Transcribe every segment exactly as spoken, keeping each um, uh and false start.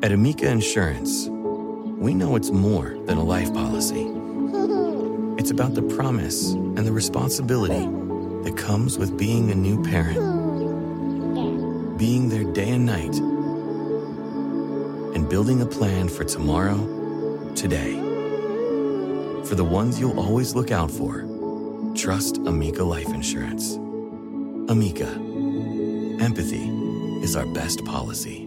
At Amica Insurance, we know it's more than a life policy. It's about the promise and the responsibility that comes with being a new parent. Being there day and night, and building a plan for tomorrow, today. For the ones you'll always look out for, trust Amica Life Insurance. Amica, empathy is our best policy.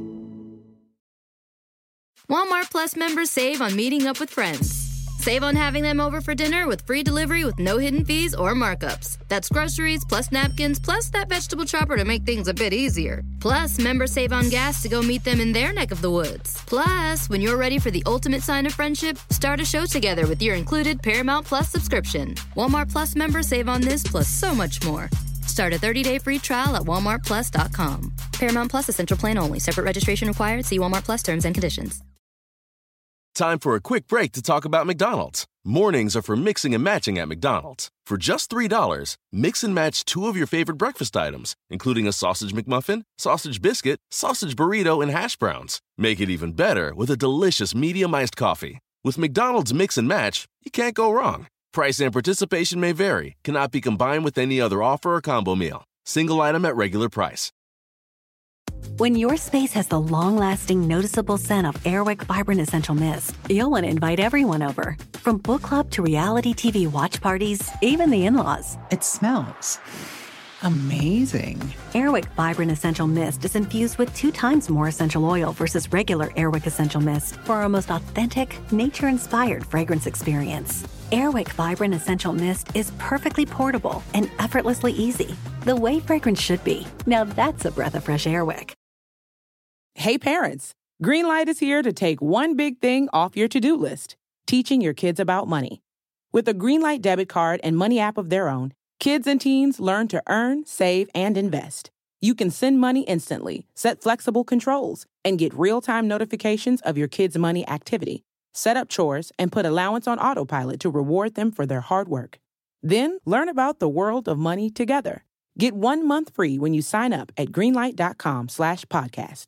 Walmart Plus members save on meeting up with friends. Save on having them over for dinner with free delivery with no hidden fees or markups. That's groceries, plus napkins, plus that vegetable chopper to make things a bit easier. Plus, members save on gas to go meet them in their neck of the woods. Plus, when you're ready for the ultimate sign of friendship, start a show together with your included Paramount Plus subscription. Walmart Plus members save on this plus so much more. Start a thirty-day free trial at walmart plus dot com. Paramount Plus Essential Plan only. Separate registration required. See Walmart Plus terms and conditions. Time for a quick break to talk about McDonald's. Mornings are for mixing and matching at McDonald's. For just three dollars, mix and match two of your favorite breakfast items, including a sausage McMuffin, sausage biscuit, sausage burrito, and hash browns. Make it even better with a delicious medium iced coffee. With McDonald's Mix and Match, you can't go wrong. Price and participation may vary, cannot be combined with any other offer or combo meal. Single item at regular price. When your space has the long-lasting, noticeable scent of Airwick Vibrant Essential Mist, you'll want to invite everyone over. From book club to reality T V watch parties, even the in-laws. It smells amazing. Airwick Vibrant Essential Mist is infused with two times more essential oil versus regular Airwick Essential Mist for our most authentic, nature-inspired fragrance experience. Airwick Vibrant Essential Mist is perfectly portable and effortlessly easy. The way fragrance should be. Now that's a breath of fresh Airwick. Hey parents, Greenlight is here to take one big thing off your to-do list, teaching your kids about money. With a Greenlight debit card and money app of their own, kids and teens learn to earn, save, and invest. You can send money instantly, set flexible controls, and get real-time notifications of your kids' money activity. Set up chores and put allowance on autopilot to reward them for their hard work. Then learn about the world of money together. Get one month free when you sign up at greenlight.com slash podcast.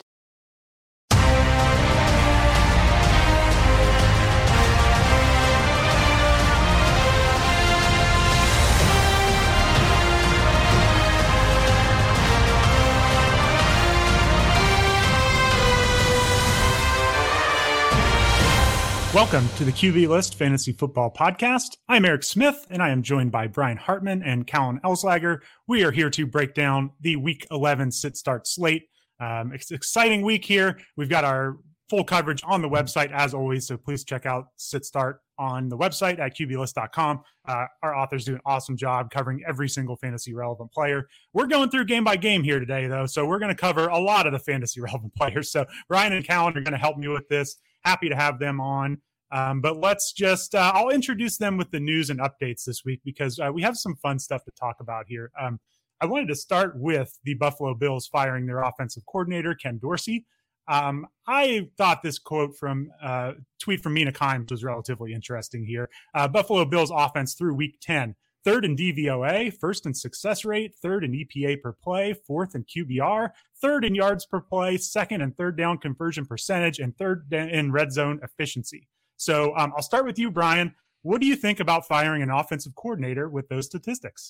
Welcome to the Q B List Fantasy Football Podcast. I'm Eric Smith, and I am joined by Brian Hartman and Callan Elslager. We are here to break down the Week eleven sit-start slate. Um, it's an exciting week here. We've got our full coverage on the website, as always, so please check out sit-start on the website at Q B list dot com. Uh, our authors do an awesome job covering every single fantasy-relevant player. We're going through game by game here today, though, so we're going to cover a lot of the fantasy-relevant players. So Brian and Callan are going to help me with this. Happy to have them on. Um, but let's just, uh, I'll introduce them with the news and updates this week because uh, we have some fun stuff to talk about here. Um, I wanted to start with the Buffalo Bills firing their offensive coordinator, Ken Dorsey. Um, I thought this quote from uh, tweet from Mina Kimes was relatively interesting here. Uh, Buffalo Bills offense through week ten, third in D V O A, first in success rate, third in E P A per play, fourth in Q B R, third in yards per play, second and third down conversion percentage, and third in red zone efficiency. So um, I'll start with you, Brian. What do you think about firing an offensive coordinator with those statistics?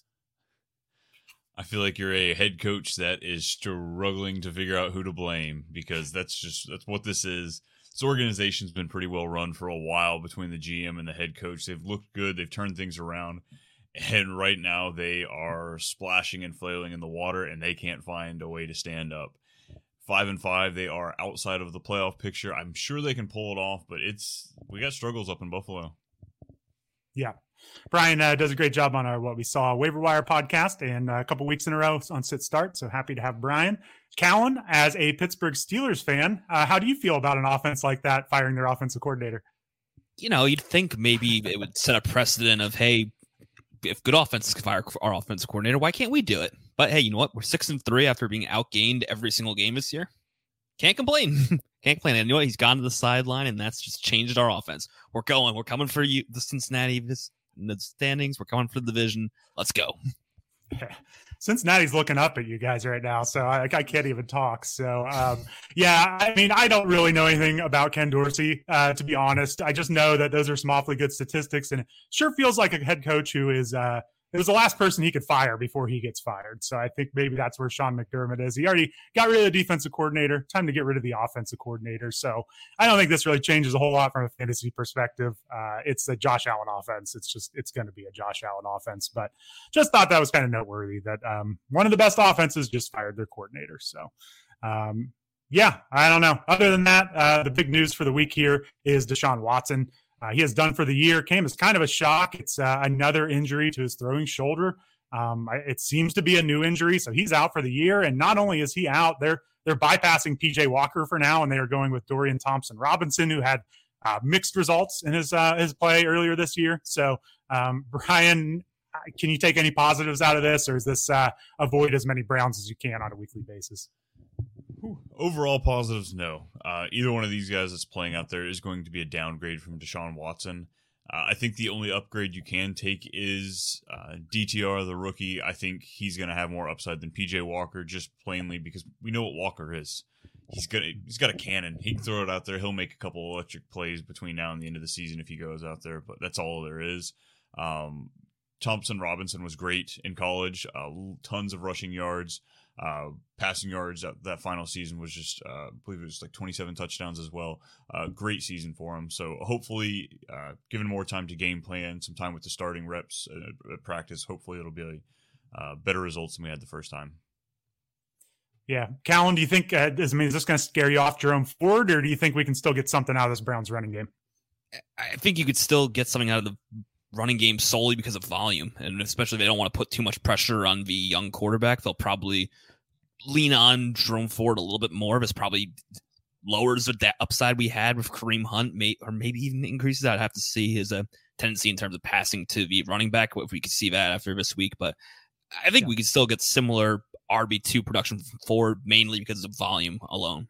I feel like you're a head coach that is struggling to figure out who to blame because that's just that's what this is. This organization's been pretty well run for a while between the G M and the head coach. They've looked good. They've turned things around. And right now they are splashing and flailing in the water, and they can't find a way to stand up. Five and five, they are outside of the playoff picture. I'm sure they can pull it off, but it's we got struggles up in Buffalo. Yeah. Brian uh, does a great job on our What We Saw Waiver Wire podcast and uh, a couple weeks in a row on Sit Start, so happy to have Brian. Callan, as a Pittsburgh Steelers fan, uh, how do you feel about an offense like that firing their offensive coordinator? You know, you'd think maybe it would set a precedent of, hey, if good offenses can fire our offensive coordinator, why can't we do it? But hey, you know what? We're six and three after being outgained every single game this year. Can't complain. Can't complain. And you know what? He's gone to the sideline, and that's just changed our offense. We're going. We're coming for you, the Cincinnati this, the standings. We're coming for the division. Let's go. Cincinnati's looking up at you guys right now, so I, I can't even talk. So, um, yeah, I mean, I don't really know anything about Ken Dorsey, uh, to be honest. I just know that those are some awfully good statistics, and it sure feels like a head coach who is uh, – it was the last person he could fire before he gets fired. So I think maybe that's where Sean McDermott is. He already got rid of the defensive coordinator. Time to get rid of the offensive coordinator. So I don't think this really changes a whole lot from a fantasy perspective. Uh, it's a Josh Allen offense. It's just it's going to be a Josh Allen offense. But just thought that was kind of noteworthy that um, one of the best offenses just fired their coordinator. So um, yeah, I don't know. Other than that, uh, the big news for the week here is Deshaun Watson. Uh, he is done for the year. Came as kind of a shock. It's uh, another injury to his throwing shoulder. Um, it seems to be a new injury, so he's out for the year. And not only is he out, they're they're bypassing P J Walker for now, and they are going with Dorian Thompson-Robinson, who had uh, mixed results in his uh, his play earlier this year. So, um, Brian, can you take any positives out of this, or is this uh, avoid as many Browns as you can on a weekly basis? Overall positives, no. Uh, either one of these guys that's playing out there is going to be a downgrade from Deshaun Watson. Uh, I think the only upgrade you can take is uh, D T R, the rookie. I think he's going to have more upside than P J Walker, just plainly because we know what Walker is. He's gonna, he's got a cannon. He can throw it out there. He'll make a couple electric plays between now and the end of the season if he goes out there, but that's all there is. Um, Thompson Robinson was great in college, uh, tons of rushing yards. Uh, passing yards that, that final season was just, uh, I believe it was like twenty-seven touchdowns as well. Uh, great season for him. So hopefully, uh, given more time to game plan, some time with the starting reps at, at practice, hopefully it'll be uh, better results than we had the first time. Yeah. Callan, do you think, uh, is, I mean, is this going to scare you off Jerome Ford, or do you think we can still get something out of this Browns running game? I think you could still get something out of the running game solely because of volume, and especially if they don't want to put too much pressure on the young quarterback, they'll probably lean on Jerome Ford a little bit more. But it's probably lowers that upside we had with Kareem Hunt, may, or maybe even increases. I'd have to see his uh, tendency in terms of passing to the running back, if we could see that after this week. But I think yeah. we could still get similar R B two production from Ford, mainly because of volume alone.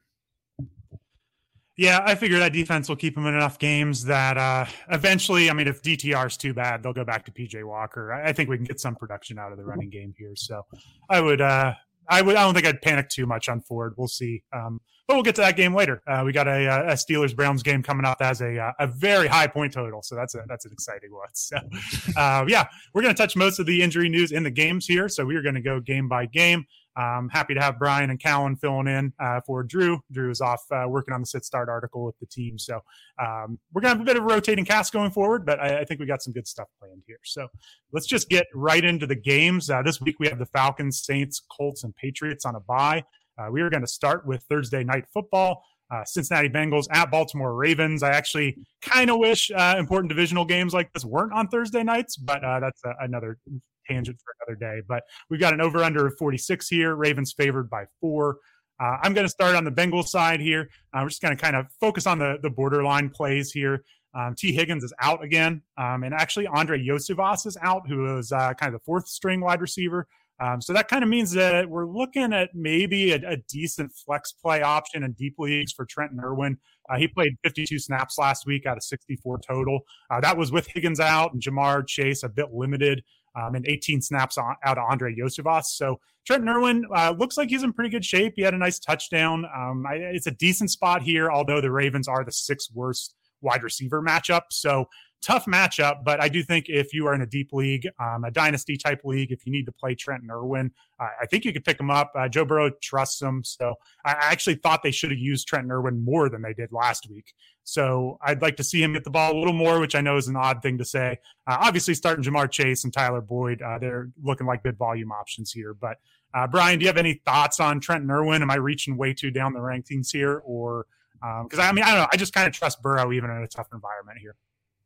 Yeah, I figure that defense will keep him in enough games that uh, eventually, I mean, if D T R is too bad, they'll go back to P J Walker. I, I think we can get some production out of the running game here. So I would, uh, I would, I don't think I'd panic too much on Ford. We'll see. Um, but we'll get to that game later. Uh, we got a, a Steelers Browns game coming up that has a a very high point total, so that's a that's an exciting one. So uh, yeah, we're going to touch most of the injury news in the games here. So we are going to go game by game. Um, happy to have Brian and Callan filling in uh, for Drew. Drew is off uh, working on the sit start article with the team. So um, we're going to have a bit of a rotating cast going forward, but I, I think we got some good stuff planned here. So let's just get right into the games. Uh, this week we have the Falcons, Saints, Colts, and Patriots on a bye. Uh, we are going to start with Thursday night football. Uh, Cincinnati Bengals at Baltimore Ravens. I actually kind of wish uh, important divisional games like this weren't on Thursday nights, but uh, that's a, another tangent for another day. But we've got an over-under of forty-six here. Ravens favored by four. Uh, I'm going to start on the Bengals side here. Uh, we're just going to kind of focus on the, the borderline plays here. Um, T. Higgins is out again. Um, and actually, Andre Iosivas is out, who is uh, kind of the fourth string wide receiver. Um, so that kind of means that we're looking at maybe a, a decent flex play option in deep leagues for Trenton Irwin. Uh, he played fifty-two snaps last week out of sixty-four total. Uh, that was with Higgins out and Jamar Chase a bit limited, um, and eighteen snaps on, out of Andre Iosivas. So Trenton Irwin uh, looks like he's in pretty good shape. He had a nice touchdown. Um, I, it's a decent spot here, although the Ravens are the sixth worst wide receiver matchup. So tough matchup, but I do think if you are in a deep league, um, a dynasty type league, if you need to play Trenton Irwin, uh, I think you could pick him up. Uh, Joe Burrow trusts him. So I actually thought they should have used Trenton Irwin more than they did last week. So I'd like to see him get the ball a little more, which I know is an odd thing to say. Uh, obviously starting Jamar Chase and Tyler Boyd, uh, they're looking like good volume options here. But uh, Brian, do you have any thoughts on Trenton Irwin? Am I reaching way too down the rankings here? Or because um, I mean, I don't know. I just kind of trust Burrow even in a tough environment here.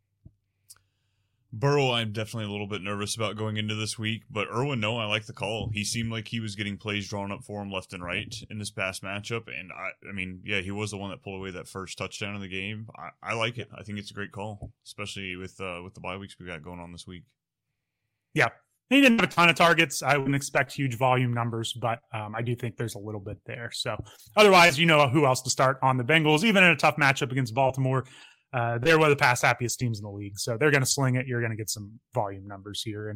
Burrow, I'm definitely a little bit nervous about going into this week, but Irwin, no, I like the call. He seemed like he was getting plays drawn up for him left and right in this past matchup, and I, I mean, yeah, he was the one that pulled away that first touchdown in the game. I, I like it. I think it's a great call, especially with uh, with the bye weeks we got going on this week. Yeah, he didn't have a ton of targets. I wouldn't expect huge volume numbers, but um, I do think there's a little bit there. So otherwise, you know who else to start on the Bengals, even in a tough matchup against Baltimore. Uh, they're one of the pass happiest teams in the league, so they're going to sling it. You're going to get some volume numbers here, and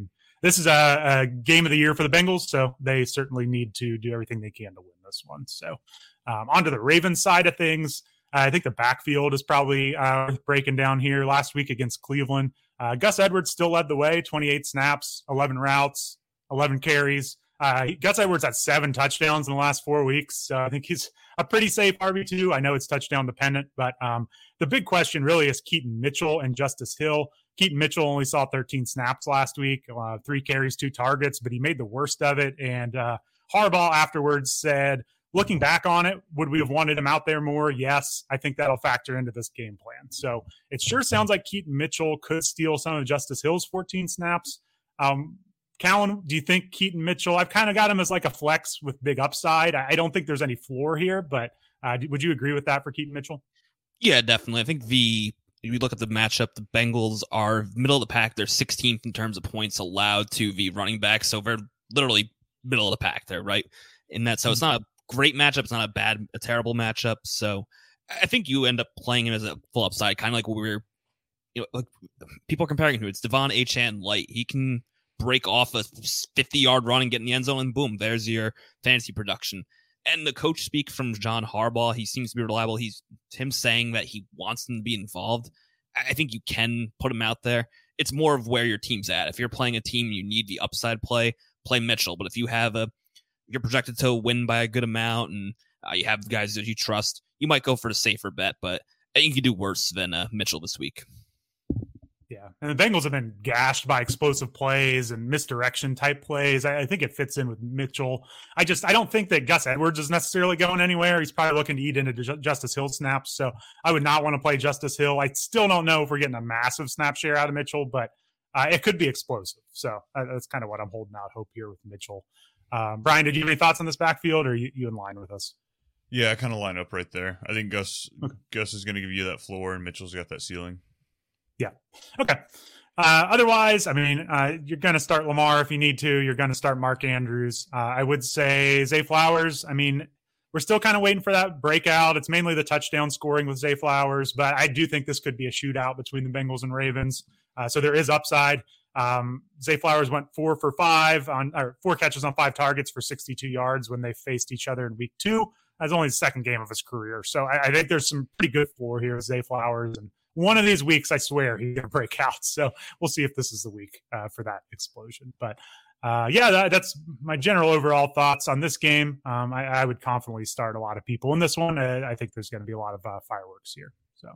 this is a, a game of the year for the Bengals, so they certainly need to do everything they can to win this one. So um, onto the Ravens side of things. I think the backfield is probably uh, breaking down here. Last week against Cleveland, uh, Gus Edwards still led the way, twenty-eight snaps, eleven routes, eleven carries. Uh, Gus Edwards had seven touchdowns in the last four weeks. So I think he's a pretty safe R B two. I know it's touchdown dependent, but um, the big question really is Keaton Mitchell and Justice Hill. Keaton Mitchell only saw thirteen snaps last week, uh, three carries, two targets, but he made the worst of it. And uh, Harbaugh afterwards said, looking back on it, would we have wanted him out there more? Yes, I think that'll factor into this game plan. So it sure sounds like Keaton Mitchell could steal some of Justice Hill's fourteen snaps. Um, Callan, do you think Keaton Mitchell, I've kind of got him as like a flex with big upside. I don't think there's any floor here, but uh, would you agree with that for Keaton Mitchell? Yeah, definitely. I think the, if you look at the matchup, the Bengals are middle of the pack. They're sixteenth in terms of points allowed to the running back. So they're literally middle of the pack there, right? And that, so it's not a great matchup. It's not a bad, a terrible matchup. So I think you end up playing him as a full upside, kind of like what we were, you know, like people are comparing to. It's Devon Achane light. He can break off a fifty-yard run and get in the end zone, and boom, there's your fantasy production. And the coach speak from John Harbaugh. He seems to be reliable. He's him saying that he wants them to be involved. I think you can put him out there. It's more of where your team's at. If you're playing a team, you need the upside play, play Mitchell. But if you have a, you're projected to win by a good amount and uh, you have the guys that you trust, you might go for the safer bet. But I think you can do worse than uh, Mitchell this week. Yeah, and the Bengals have been gashed by explosive plays and misdirection type plays. I, I think it fits in with Mitchell. I just I don't think that Gus Edwards is necessarily going anywhere. He's probably looking to eat into Ju- Justice Hill snaps, so I would not want to play Justice Hill. I still don't know if we're getting a massive snap share out of Mitchell, but uh, it could be explosive. So uh, that's kind of what I'm holding out hope here with Mitchell. Um, Brian, did you have any thoughts on this backfield, or are you, you in line with us? Yeah, I kind of line up right there. I think Gus okay. Gus is going to give you that floor, and Mitchell's got that ceiling. Yeah. Okay. Uh, otherwise, I mean, uh, you're going to start Lamar if you need to. You're going to start Mark Andrews. Uh, I would say Zay Flowers. I mean, we're still kind of waiting for that breakout. It's mainly the touchdown scoring with Zay Flowers, but I do think this could be a shootout between the Bengals and Ravens. Uh, so there is upside. Um, Zay Flowers went four for five on, or four catches on five targets for sixty-two yards when they faced each other in week two. That's only the second game of his career. So I, I think there's some pretty good floor here with Zay Flowers, and one of these weeks, I swear, he's going to break out. So we'll see if this is the week uh, for that explosion. But, uh, yeah, that, that's my general overall thoughts on this game. Um, I, I would confidently start a lot of people in this one. Uh, I think there's going to be a lot of uh, fireworks here. So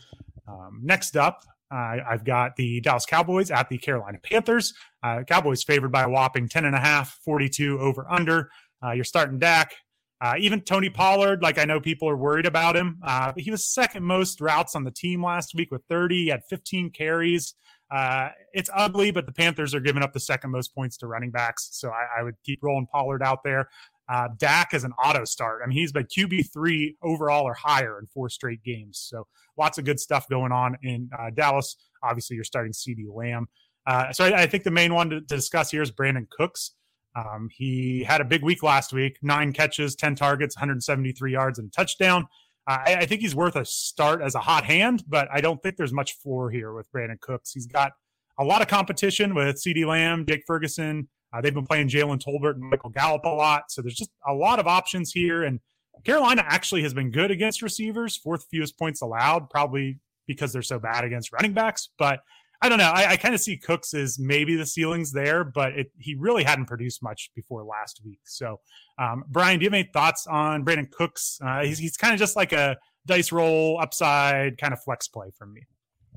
um, next up, uh, I've got the Dallas Cowboys at the Carolina Panthers. Uh, Cowboys favored by a whopping ten and a half, forty-two over under. Uh, you're starting Dak. Uh, even Tony Pollard, like I know people are worried about him. Uh, he was second most routes on the team last week with thirty. He had fifteen carries. Uh, it's ugly, but the Panthers are giving up the second most points to running backs. So I, I would keep rolling Pollard out there. Uh, Dak is an auto start. I mean, he's been Q B three overall or higher in four straight games. So lots of good stuff going on in uh, Dallas. Obviously, you're starting CeeDee Lamb. Uh, so I, I think the main one to, to discuss here is Brandon Cooks. Um, he had a big week last week, nine catches, ten targets, one hundred seventy-three yards and a touchdown. Uh, I, I think he's worth a start as a hot hand, but I don't think there's much floor here with Brandon Cooks. He's got a lot of competition with CeeDee Lamb, Jake Ferguson. Uh, they've been playing Jalen Tolbert and Michael Gallup a lot. So there's just a lot of options here. And Carolina actually has been good against receivers, fourth fewest points allowed, probably because they're so bad against running backs. But I don't know. I, I kind of see Cooks as maybe the ceiling's there, but it, he really hadn't produced much before last week. So, um, Brian, do you have any thoughts on Brandon Cooks? Uh, he's he's kind of just like a dice roll upside kind of flex play for me.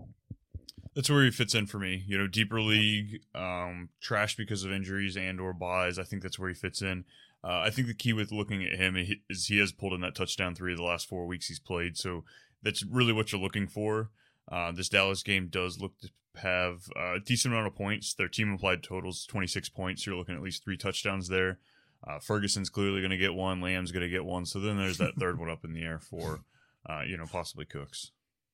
That's where he fits in for me. You know, deeper league, um, trash because of injuries and or buys. I think that's where he fits in. Uh, I think the key with looking at him is he has pulled in that touchdown three of the last four weeks he's played. So that's really what you're looking for. Uh, this Dallas game does look to have a decent amount of points. Their team implied totals twenty-six points. So you're looking at least three touchdowns there. Uh, Ferguson's clearly going to get one. Lamb's going to get one. So then there's that third one up in the air for, uh, you know, possibly Cooks.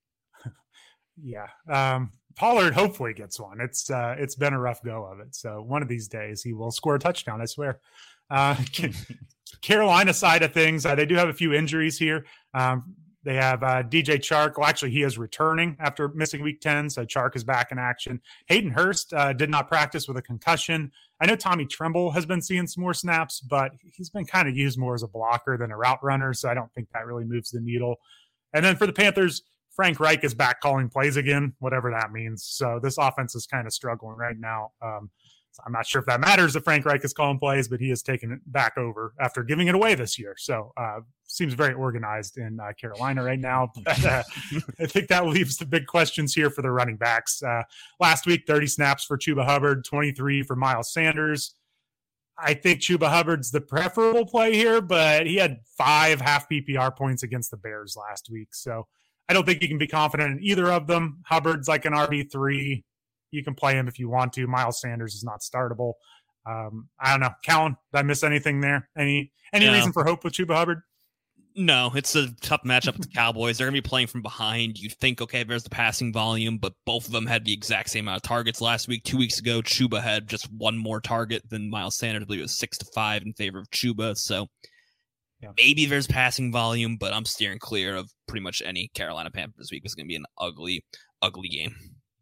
Yeah. Um, Pollard hopefully gets one. It's uh, it's been a rough go of it. So one of these days he will score a touchdown, I swear. Uh, Carolina side of things, uh, they do have a few injuries here. Um, They have uh, D J Chark. Well, actually, he is returning after missing week ten, so Chark is back in action. Hayden Hurst uh, did not practice with a concussion. I know Tommy Tremble has been seeing some more snaps, but he's been kind of used more as a blocker than a route runner, so I don't think that really moves the needle. And then for the Panthers, Frank Reich is back calling plays again, whatever that means. So this offense is kind of struggling right now. Um, so I'm not sure if that matters if Frank Reich is calling plays, but he has taken it back over after giving it away this year. So uh, seems very organized in uh, Carolina right now. But, uh, I think that leaves the big questions here for the running backs. Uh, last week, thirty snaps for Chuba Hubbard, twenty-three for Miles Sanders. I think Chuba Hubbard's the preferable play here, but he had five half P P R points against the Bears last week. So I don't think you can be confident in either of them. Hubbard's like an R B three. You can play him if you want to. Miles Sanders is not startable. Um, I don't know. Callan, did I miss anything there? Any any no. reason for hope with Chuba Hubbard? No, it's a tough matchup with the Cowboys. They're going to be playing from behind. You'd think, okay, there's the passing volume, but both of them had the exact same amount of targets last week. Two weeks ago, Chuba had just one more target than Miles Sanders. I believe it was six to five in favor of Chuba. So yeah. Maybe there's passing volume, but I'm steering clear of pretty much any Carolina Panthers this week. It's going to be an ugly, ugly game.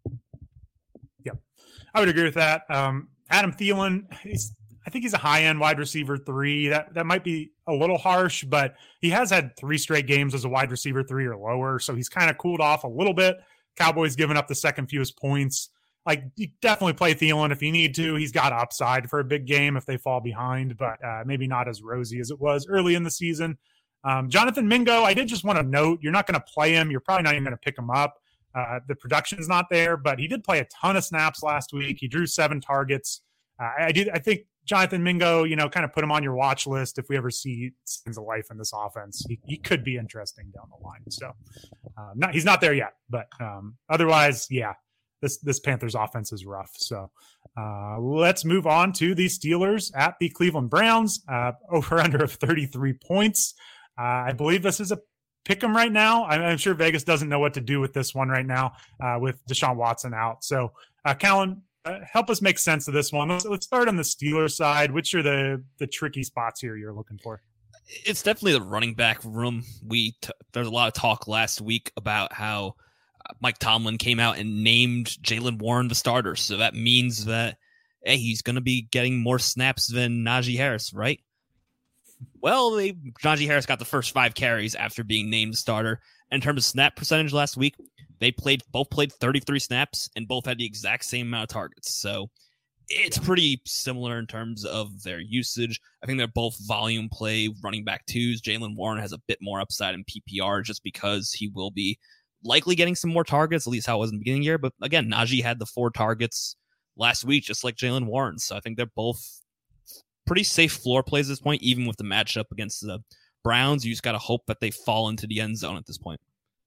Yep. I would agree with that. Um, Adam Thielen, he's, I think he's a high-end wide receiver three. That that might be a little harsh, but he has had three straight games as a wide receiver three or lower, so he's kind of cooled off a little bit. Cowboys giving up the second fewest points. Like, you definitely play Thielen if you need to. He's got upside for a big game if they fall behind, but uh, maybe not as rosy as it was early in the season. Um, Jonathan Mingo, I did just want to note, you're not going to play him. You're probably not even going to pick him up. Uh, the production's not there, but he did play a ton of snaps last week. He drew seven targets. Uh, I do. I think Jonathan Mingo, you know, kind of put him on your watch list if we ever see signs of life in this offense. He, he could be interesting down the line. So, uh, not he's not there yet, but um, otherwise, yeah, this this Panthers offense is rough. So, uh, let's move on to the Steelers at the Cleveland Browns. Uh, over under of thirty-three points. Uh, I believe this is a pick 'em right now. I'm, I'm sure Vegas doesn't know what to do with this one right now uh, with Deshaun Watson out. So, uh, Callan, uh, help us make sense of this one. Let's, let's start on the Steelers side. Which are the the tricky spots here you're looking for? It's definitely the running back room. We t- there's a lot of talk last week about how uh, Mike Tomlin came out and named Jaylen Warren the starter. So that means that, hey, he's going to be getting more snaps than Najee Harris, right? Well, they, Najee Harris got the first five carries after being named starter. In terms of snap percentage last week, they played both played thirty-three snaps and both had the exact same amount of targets. So it's pretty similar in terms of their usage. I think they're both volume play running back twos. Jaylen Warren has a bit more upside in P P R just because he will be likely getting some more targets, at least how it was in the beginning of the year. But again, Najee had the four targets last week, just like Jaylen Warren. So I think they're both pretty safe floor plays at this point, even with the matchup against the Browns. You just got to hope that they fall into the end zone at this point.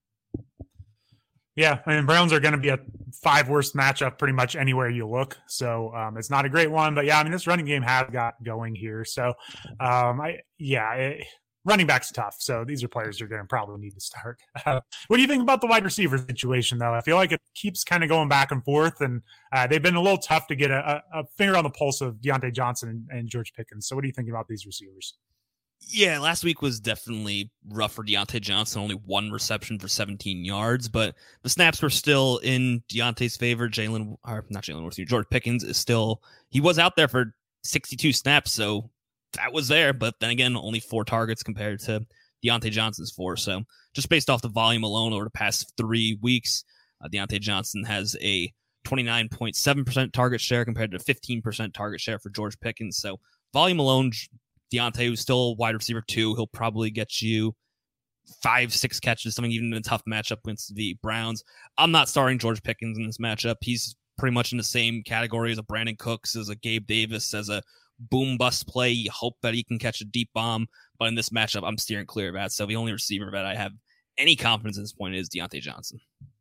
Yeah, I mean, Browns are going to be a five worst matchup pretty much anywhere you look. So um, it's not a great one, but yeah, I mean, this running game has got going here. So um, I, yeah, it, running back's tough. So these are players you're going to probably need to start. Uh, what do you think about the wide receiver situation, though? I feel like it keeps kind of going back and forth, and uh, they've been a little tough to get a, a finger on the pulse of Deontay Johnson and, and George Pickens. So what do you think about these receivers? Yeah, last week was definitely rough for Deontay Johnson. Only one reception for seventeen yards, but the snaps were still in Deontay's favor. Jalen, or not Jalen Worth, George Pickens is still, he was out there for sixty-two snaps, so that was there. But then again, only four targets compared to Deontay Johnson's four. So just based off the volume alone over the past three weeks, uh, Deontay Johnson has a twenty-nine point seven percent target share compared to fifteen percent target share for George Pickens. So volume alone, Deontay, who's still wide receiver two, he'll probably get you five, six catches, something even in a tough matchup against the Browns. I'm not starting George Pickens in this matchup. He's pretty much in the same category as a Brandon Cooks, as a Gabe Davis, as a boom bust play. You hope that he can catch a deep bomb, but in this matchup, I'm steering clear of that. So the only receiver that I have any confidence at this point is Deontay Johnson.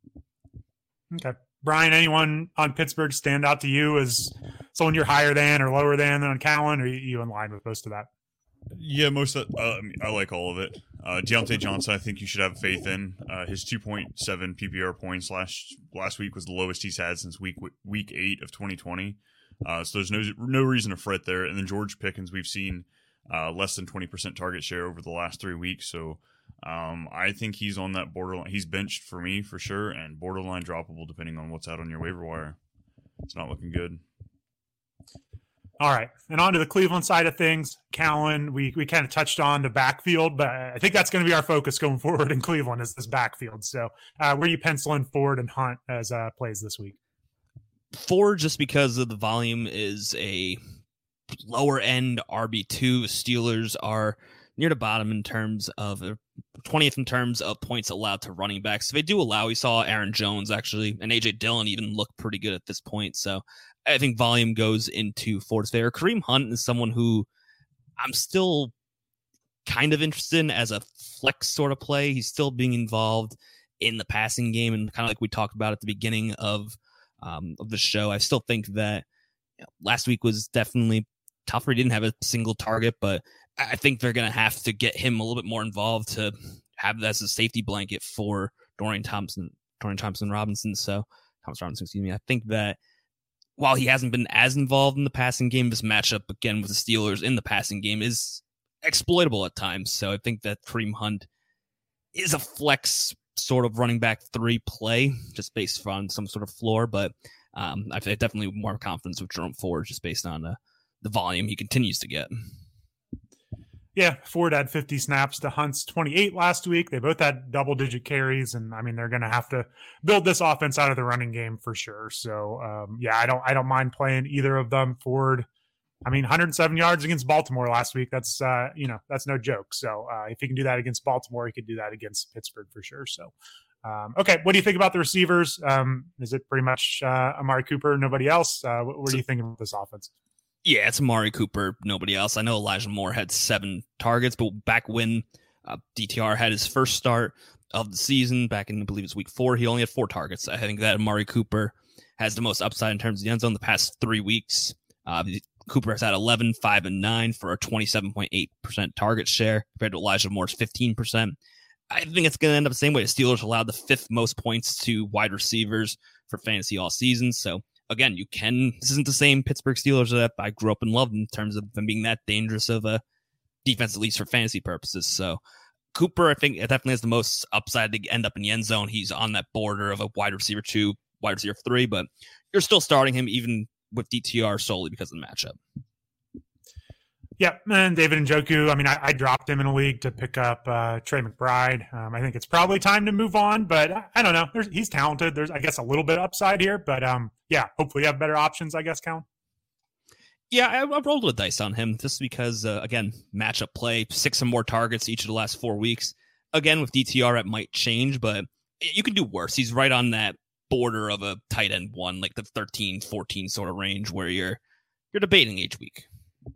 Okay. Brian, anyone on Pittsburgh stand out to you as someone you're higher than or lower than than on Callan, or are you in line with most of that? Yeah, most of uh, I, mean, I like all of it. Uh, Deontay Johnson, I think you should have faith in. Uh, his two point seven P P R points last last week was the lowest he's had since week week eight of twenty twenty. Uh, so there's no no reason to fret there. And then George Pickens, we've seen uh, less than twenty percent target share over the last three weeks. So Um, I think he's on that borderline. He's benched for me for sure, and borderline droppable depending on what's out on your waiver wire. It's not looking good. All right, and on to the Cleveland side of things. Callan, we we kind of touched on the backfield, but I think that's going to be our focus going forward in Cleveland is this backfield. So uh, where are you penciling Ford and Hunt as uh, plays this week? Ford, just because of the volume, is a lower end R B two. Steelers are near the bottom in terms of uh, twentieth in terms of points allowed to running backs. So they do allow. We saw Aaron Jones actually and A J Dillon even look pretty good at this point. So I think volume goes into Ford's favor. Kareem Hunt is someone who I'm still kind of interested in as a flex sort of play. He's still being involved in the passing game, and kind of like we talked about at the beginning of um, of the show. I still think that you know, last week was definitely tougher. He didn't have a single target, but I think they're going to have to get him a little bit more involved to have that as a safety blanket for Dorian Thompson, Dorian Thompson Robinson. So Thomas Robinson, excuse me. I think that while he hasn't been as involved in the passing game, this matchup again with the Steelers in the passing game is exploitable at times. So I think that Kareem Hunt is a flex sort of running back three play just based on some sort of floor. But um, I have definitely more confidence with Jerome Ford just based on uh, the volume he continues to get. Yeah, Ford had fifty snaps to Hunt's twenty-eight last week. They both had double-digit carries, and I mean they're going to have to build this offense out of the running game for sure. So, um, yeah, I don't, I don't mind playing either of them. Ford, I mean, one hundred seven yards against Baltimore last week. That's uh, you know, that's no joke. So, uh, if he can do that against Baltimore, he could do that against Pittsburgh for sure. So, um, okay, what do you think about the receivers? Um, is it pretty much uh, Amari Cooper, nobody else? Uh, what, what do you think about this offense? Yeah, it's Amari Cooper, nobody else. I know Elijah Moore had seven targets, but back when uh, D T R had his first start of the season, back in, I believe it's week four, he only had four targets. I think that Amari Cooper has the most upside in terms of the end zone the past three weeks. Uh, Cooper has had eleven, five, and nine for a twenty-seven point eight percent target share compared to Elijah Moore's fifteen percent. I think it's going to end up the same way. The Steelers allowed the fifth most points to wide receivers for fantasy all season. So, again, you can, this isn't the same Pittsburgh Steelers that I grew up and loved in terms of them being that dangerous of a defense, at least for fantasy purposes. So Cooper, I think, definitely has the most upside to end up in the end zone. He's on that border of a wide receiver two, wide receiver three, but you're still starting him even with D T R solely because of the matchup. Yeah, and David Njoku, I mean, I, I dropped him in a league to pick up uh, Trey McBride. Um, I think it's probably time to move on, but I, I don't know. There's, he's talented. There's, I guess, a little bit upside here, but um, yeah, hopefully you have better options, I guess, Cal. Yeah, I, I rolled with dice on him just because, uh, again, matchup play, six or more targets each of the last four weeks. Again, with D T R, it might change, but you can do worse. He's right on that border of a tight end one, like the thirteen, fourteen sort of range where you're you're debating each week.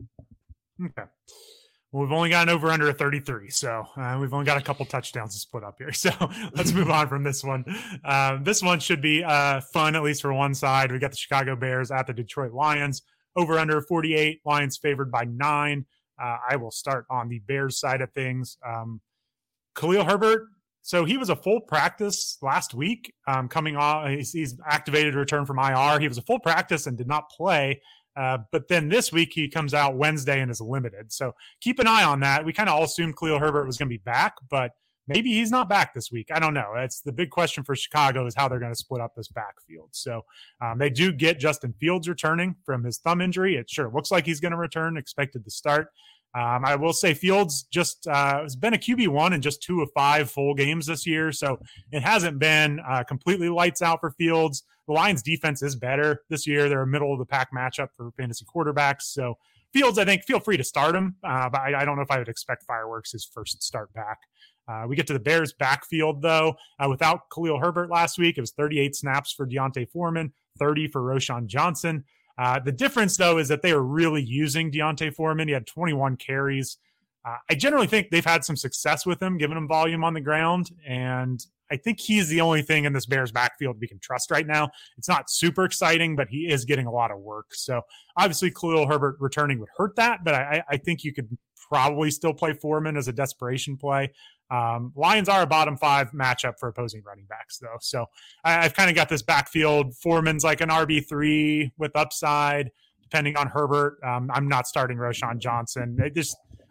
Okay. Well, we've only gotten over under a thirty-three, so uh, we've only got a couple touchdowns to split up here. So let's move on from this one. Um, this one should be uh, fun, at least for one side. We got the Chicago Bears at the Detroit Lions. Over under forty-eight. Lions favored by nine. Uh, I will start on the Bears side of things. Um, Khalil Herbert. So he was a full practice last week. Um, coming off, he's, he's activated to return from I R. He was a full practice and did not play. Uh, but then this week he comes out Wednesday and is limited. So keep an eye on that. We kind of all assumed Khalil Herbert was going to be back, but maybe he's not back this week. I don't know. That's the big question for Chicago is how they're going to split up this backfield. So um, they do get Justin Fields returning from his thumb injury. It sure looks like he's going to return, expected to start. Um, I will say Fields just uh, has been a Q B one in just two of five full games this year. So it hasn't been uh, completely lights out for Fields. The Lions defense is better this year. They're a middle of the pack matchup for fantasy quarterbacks. So Fields, I think, feel free to start him. Uh, but I, I don't know if I would expect fireworks his first start back. Uh, we get to the Bears backfield, though. Uh, without Khalil Herbert last week, it was thirty-eight snaps for D'Onta Foreman, thirty for Roschon Johnson. Uh, the difference, though, is that they are really using D'Onta Foreman. He had twenty-one carries. Uh, I generally think they've had some success with him, giving him volume on the ground. And I think he's the only thing in this Bears backfield we can trust right now. It's not super exciting, but he is getting a lot of work. So obviously Khalil Herbert returning would hurt that, but I, I think you could probably still play Foreman as a desperation play. Um, Lions are a bottom five matchup for opposing running backs, though. So I, I've kind of got this backfield. Foreman's like an R B three with upside, depending on Herbert. Um, I'm not starting Roschon Johnson. It just,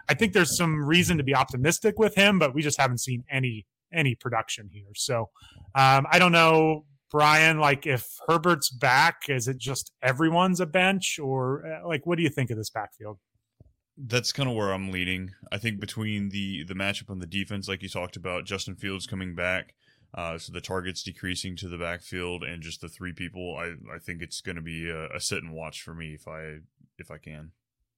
I think there's some reason to be optimistic with him, but we just haven't seen any any production here. So um, I don't know, Brian, like if Herbert's back, is it just everyone's a bench, or uh, like what do you think of this backfield? That's kind of where I'm leaning. I think between the the matchup on the defense, like you talked about, Justin Fields coming back, uh, so the targets decreasing to the backfield, and just the three people, I, I think it's going to be a, a sit and watch for me if I if I can.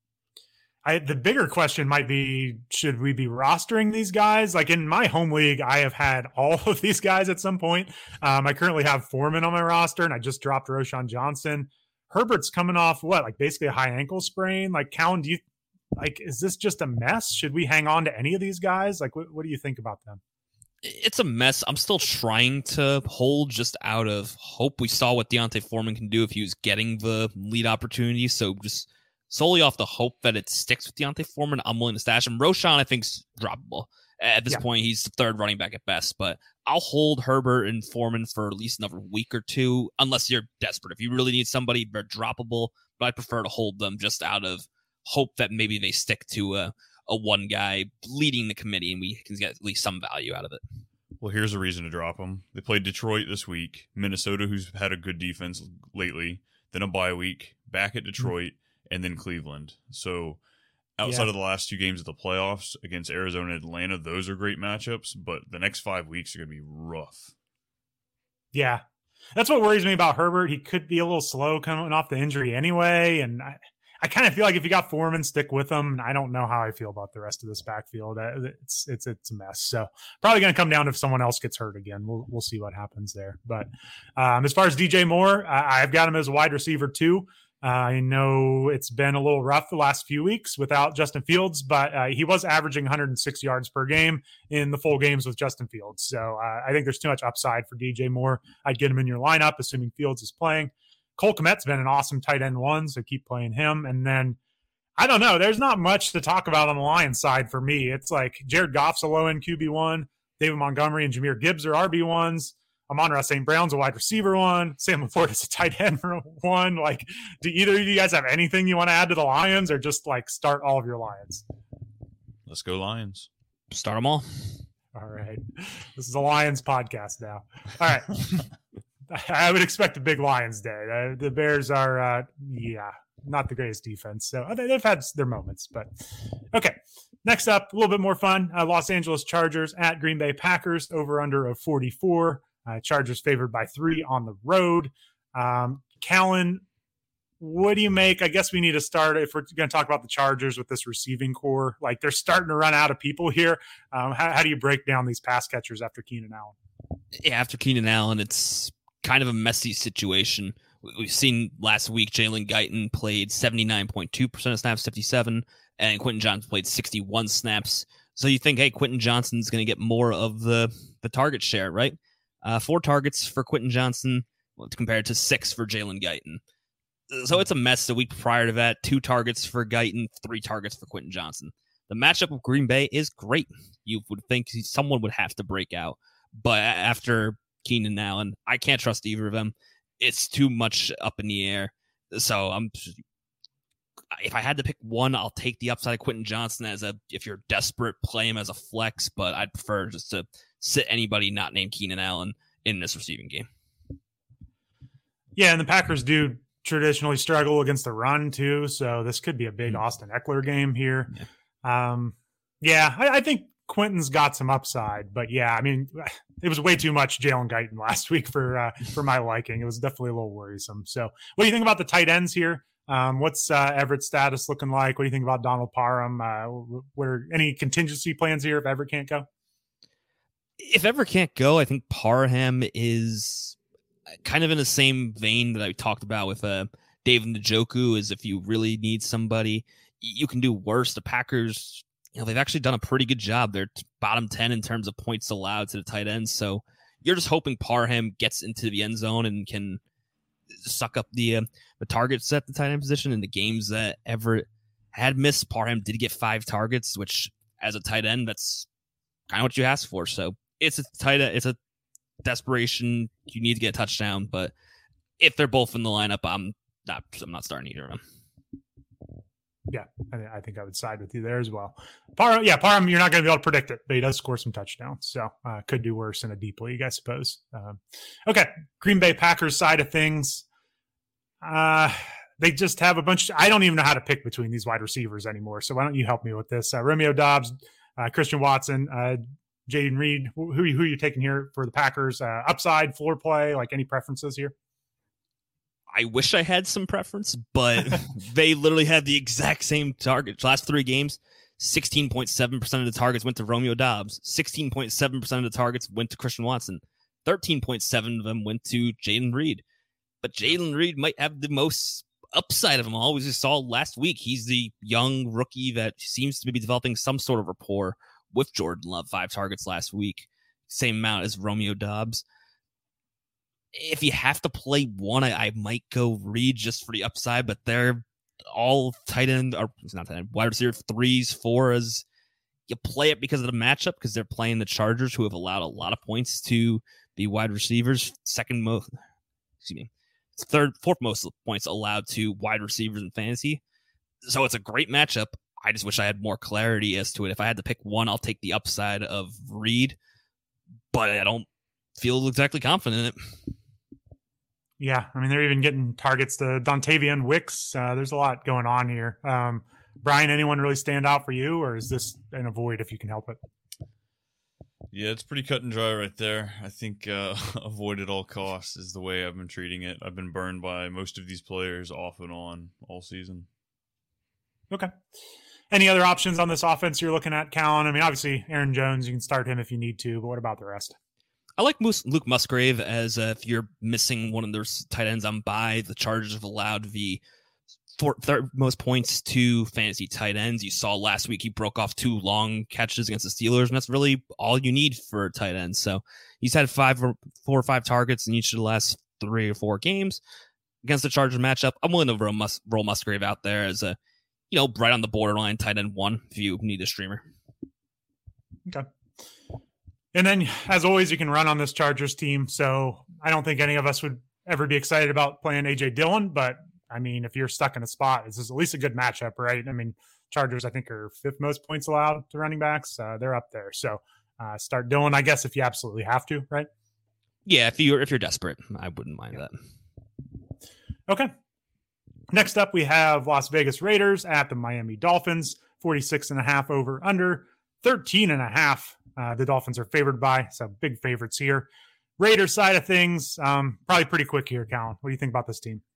I, the bigger question might be, should we be rostering these guys? Like in my home league, I have had all of these guys at some point. Um, I currently have Foreman on my roster, and I just dropped Roschon Johnson. Herbert's coming off what, like basically a high ankle sprain? Like, Callan, do you like, is this just a mess? Should we hang on to any of these guys? Like, what, what do you think about them? It's a mess. I'm still trying to hold just out of hope. We saw what D'Onta Foreman can do if he was getting the lead opportunity. So just solely off the hope that it sticks with D'Onta Foreman, I'm willing to stash him. Roschon, I think, is droppable. At this yeah. point, he's the third running back at best, but I'll hold Herbert and Foreman for at least another week or two, unless you're desperate. If you really need somebody, they're droppable, but I prefer to hold them just out of hope that maybe they stick to a, a one guy leading the committee and we can get at least some value out of it. Well, here's a reason to drop them. They played Detroit this week, Minnesota, who's had a good defense lately, then a bye week, back at Detroit, mm-hmm. and then Cleveland. So outside yeah. of the last two games of the playoffs against Arizona and Atlanta, those are great matchups, but the next five weeks are going to be rough. Yeah. That's what worries me about Herbert. He could be a little slow coming off the injury anyway, and I, I kind of feel like if you got Foreman, stick with him. I don't know how I feel about the rest of this backfield. It's it's it's a mess. So probably going to come down if someone else gets hurt again. We'll we'll see what happens there. But um, as far as D J Moore, I, I've got him as a wide receiver too. Uh, I know it's been a little rough the last few weeks without Justin Fields, but uh, he was averaging one hundred six yards per game in the full games with Justin Fields. So uh, I think there's too much upside for D J Moore. I'd get him in your lineup, assuming Fields is playing. Cole Kmet's been an awesome tight end one, so keep playing him. And then, I don't know, there's not much to talk about on the Lions side for me. It's like Jared Goff's a low-end Q B one, David Montgomery and Jahmyr Gibbs are R B ones, Amon-Ra Saint Brown's a wide receiver one, Sam LaPorta's a tight end one. Like, do either of you guys have anything you want to add to the Lions, or just, like, start all of your Lions? Let's go Lions. Start them all. All right. This is a Lions podcast now. All right. I would expect a big Lions day. Uh, the Bears are, uh, yeah, not the greatest defense. So they've had their moments, but okay. Next up, a little bit more fun. Uh, Los Angeles Chargers at Green Bay Packers, over under of forty-four. Uh, Chargers favored by three on the road. Um, Callan, what do you make? I guess we need to start, if we're going to talk about the Chargers with this receiving core, like they're starting to run out of people here. Um, how, how do you break down these pass catchers after Keenan Allen? Yeah, after Keenan Allen, it's kind of a messy situation. We've seen last week Jalen Guyton played seventy-nine point two percent of snaps, fifty-seven, and Quentin Johnson played sixty-one snaps. So you think, hey, Quentin Johnson's going to get more of the, the target share, right? Uh, four targets for Quentin Johnson compared to six for Jalen Guyton. So it's a mess. The week prior to that, two targets for Guyton, three targets for Quentin Johnson. The matchup with Green Bay is great. You would think someone would have to break out. But after Keenan Allen, I can't trust either of them. It's too much up in the air. So I'm, if I had to pick one, I'll take the upside of Quentin Johnson as a, if you're desperate, play him as a flex, but I'd prefer just to sit anybody not named Keenan Allen in this receiving game. Yeah, and the Packers do traditionally struggle against the run too, so this could be a big mm-hmm. Austin Eckler game here. Yeah, um, yeah I, I think Quentin's got some upside, but yeah, I mean, it was way too much Jalen Guyton last week for uh, for my liking. It was definitely a little worrisome. So what do you think about the tight ends here? Um, what's uh, Everett's status looking like? What do you think about Donald Parham? Uh, what are any contingency plans here if Everett can't go? If Everett can't go, I think Parham is kind of in the same vein that I talked about with uh, David Njoku, is if you really need somebody, you can do worse. The Packers, you know, they've actually done a pretty good job. They're bottom ten in terms of points allowed to the tight ends. So you're just hoping Parham gets into the end zone and can suck up the uh, the targets at the tight end position. In the games that Everett had missed, Parham did get five targets, which as a tight end, that's kind of what you ask for. So it's a tight end, it's a desperation. You need to get a touchdown, but if they're both in the lineup, I'm not I'm not starting either of them. Yeah, I, I think I would side with you there as well. Parham, yeah, Parham, you're not going to be able to predict it, but he does score some touchdowns, so uh, could do worse in a deep league, I suppose. Um, okay, Green Bay Packers side of things. Uh, they just have a bunch. I don't even know how to pick between these wide receivers anymore, so why don't you help me with this? Uh, Romeo Doubs, uh, Christian Watson, uh, Jayden Reed. Who, who are you taking here for the Packers? Uh, upside, floor play, like any preferences here? I wish I had some preference, but they literally had the exact same target. Last three games, sixteen point seven percent of the targets went to Romeo Doubs. sixteen point seven percent of the targets went to Christian Watson. thirteen point seven of them went to Jayden Reed. But Jayden Reed might have the most upside of them all. We just saw last week. He's the young rookie that seems to be developing some sort of rapport with Jordan Love. Five targets last week. Same amount as Romeo Doubs. If you have to play one, I, I might go Reed just for the upside, but they're all tight end, or it's not tight end, wide receiver threes, fours. You play it because of the matchup, because they're playing the Chargers, who have allowed a lot of points to the wide receivers. Second most, excuse me, third, fourth most points allowed to wide receivers in fantasy. So it's a great matchup. I just wish I had more clarity as to it. If I had to pick one, I'll take the upside of Reed, but I don't feel exactly confident in it. Yeah, I mean, they're even getting targets to Dontavian Wicks. Uh, there's a lot going on here. Um, Brian, anyone really stand out for you, or is this an avoid if you can help it? Yeah, it's pretty cut and dry right there. I think uh, avoid at all costs is the way I've been treating it. I've been burned by most of these players off and on all season. Okay. Any other options on this offense you're looking at, Callan? I mean, obviously, Aaron Jones, you can start him if you need to, but what about the rest? I like Luke Musgrave as uh, if you're missing one of their tight ends on bye. The Chargers have allowed the four, third most points to fantasy tight ends. You saw last week he broke off two long catches against the Steelers, and that's really all you need for a tight end. So he's had five or four or five targets in each of the last three or four games against the Chargers matchup. I'm willing to roll, Mus- roll Musgrave out there as a, you know, right on the borderline tight end one if you need a streamer. Okay. And then, as always, you can run on this Chargers team. So I don't think any of us would ever be excited about playing A J Dillon. But, I mean, if you're stuck in a spot, this is at least a good matchup, right? I mean, Chargers, I think, are fifth most points allowed to running backs. Uh, they're up there. So uh, start Dillon, I guess, if you absolutely have to, right? Yeah, if you're, if you're desperate, I wouldn't mind yeah. that. Okay. Next up, we have Las Vegas Raiders at the Miami Dolphins. forty-six and a half over under. thirteen and a half. Uh, the Dolphins are favored by, so big favorites here. Raiders side of things, um, probably pretty quick here, Callan. What do you think about this team?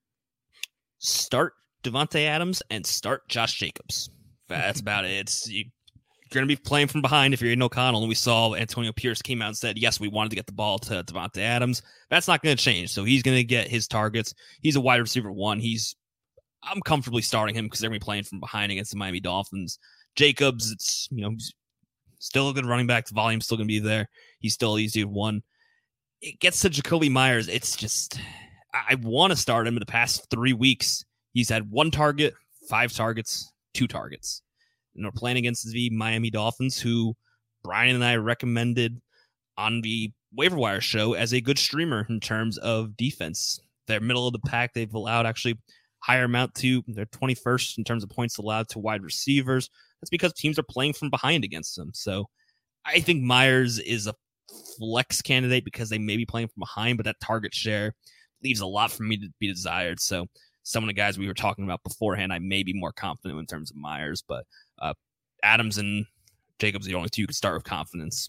Start Devontae Adams and start Josh Jacobs. That's about it. It's, you, you're going to be playing from behind if you're Aiden O'Connell. And we saw Antonio Pierce came out and said, yes, we wanted to get the ball to Devontae Adams. That's not going to change. So he's going to get his targets. He's a wide receiver one. He's I'm comfortably starting him because they're going to be playing from behind against the Miami Dolphins. Jacobs, it's, you know, still a good running back. The volume's still going to be there. He's still easy to one. It gets to Jacoby Myers. It's just, I want to start him in the past three weeks. He's had one target, five targets, two targets. And we're playing against the Miami Dolphins, who Brian and I recommended on the waiver wire show as a good streamer in terms of defense. They're middle of the pack. They've allowed actually higher amount to, they're twenty-first in terms of points allowed to wide receivers. That's because teams are playing from behind against them. So I think Myers is a flex candidate because they may be playing from behind, but that target share leaves a lot for me to be desired. So some of the guys we were talking about beforehand, I may be more confident in terms of Myers, but uh, Adams and Jacobs are the only two you can start with confidence.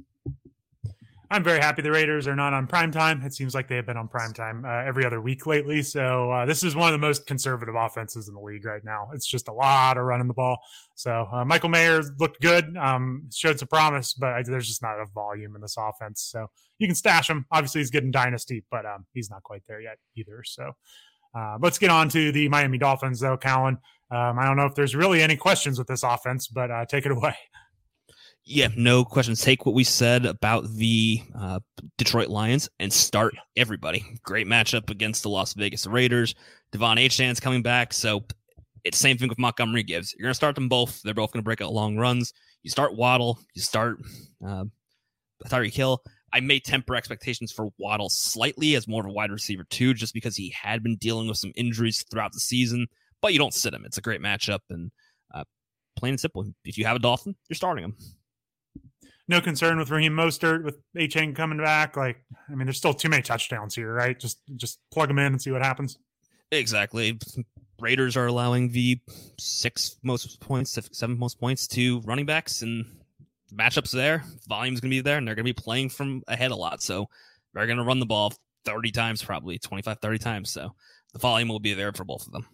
I'm very happy the Raiders are not on primetime. It seems like they have been on primetime uh, every other week lately. So uh, this is one of the most conservative offenses in the league right now. It's just a lot of running the ball. So uh, Michael Mayer looked good, um, showed some promise, but I, there's just not enough volume in this offense. So you can stash him. Obviously, he's getting dynasty, but um, he's not quite there yet either. So uh, let's get on to the Miami Dolphins, though, Callan. Um, I don't know if there's really any questions with this offense, but uh, take it away. Yeah, no questions. Take what we said about the uh, Detroit Lions and start everybody. Great matchup against the Las Vegas Raiders. Devon Achane's coming back, so it's the same thing with Montgomery Gibbs. You're going to start them both. They're both going to break out long runs. You start Waddle. You start uh, Tyreek Hill. I may temper expectations for Waddle slightly as more of a wide receiver too, just because he had been dealing with some injuries throughout the season. but you don't sit him. It's a great matchup, and uh, plain and simple, if you have a Dolphin, you're starting him. No concern with Raheem Mostert, with Achane coming back. Like, I mean, there's still too many touchdowns here, right? Just just plug them in and see what happens. Exactly. Raiders are allowing the six most points, seven most points to running backs, and the matchups there, volume's going to be there, and they're going to be playing from ahead a lot. So they're going to run the ball thirty times, probably twenty-five, thirty times. So the volume will be there for both of them.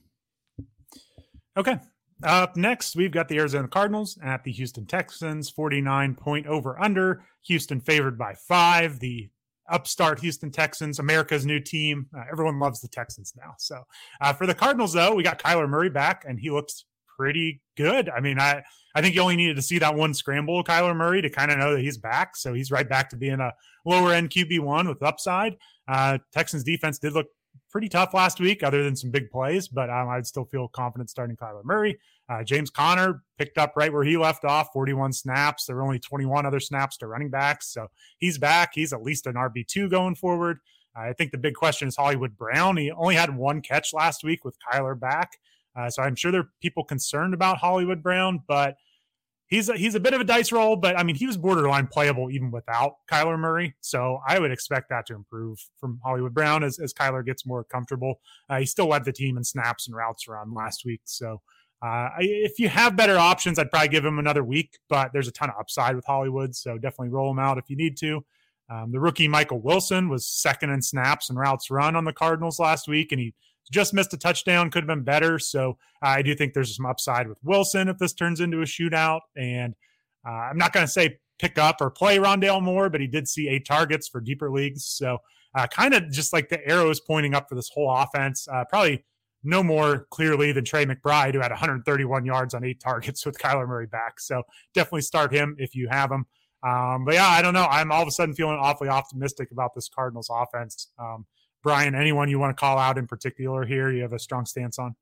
Okay. Up next, we've got the Arizona Cardinals at the Houston Texans, forty-nine point over under. Houston favored by five. The upstart Houston Texans, America's new team. Uh, everyone loves the Texans now. So uh, for the Cardinals, though, we got Kyler Murray back, and he looks pretty good. I mean, I, I think you only needed to see that one scramble, Kyler Murray, to kind of know that he's back. So he's right back to being a lower-end Q B one with upside. Uh, Texans defense did look pretty tough last week, other than some big plays, but um, I'd still feel confident starting Kyler Murray. Uh, James Conner picked up right where he left off, forty-one snaps. There were only twenty-one other snaps to running backs, so he's back. He's at least an R B two going forward. Uh, I think the big question is Hollywood Brown. He only had one catch last week with Kyler back, uh, so I'm sure there are people concerned about Hollywood Brown, but he's a, he's a bit of a dice roll, but I mean, he was borderline playable even without Kyler Murray. So I would expect that to improve from Hollywood Brown as, as Kyler gets more comfortable. Uh, he still led the team in snaps and routes run last week. So uh, I, if you have better options, I'd probably give him another week, but there's a ton of upside with Hollywood. So definitely roll him out if you need to. Um, the rookie Michael Wilson was second in snaps and routes run on the Cardinals last week, and he just missed a touchdown, could have been better. So uh, I do think there's some upside with Wilson if this turns into a shootout. And uh, I'm not going to say pick up or play Rondale Moore, but he did see eight targets for deeper leagues. So uh, kind of just like the arrow is pointing up for this whole offense. Uh, probably no more clearly than Trey McBride, who had one hundred thirty-one yards on eight targets with Kyler Murray back. So definitely start him if you have him. Um, but yeah, I don't know. I'm all of a sudden feeling awfully optimistic about this Cardinals offense. Um, Brian, anyone you want to call out in particular here you have a strong stance on?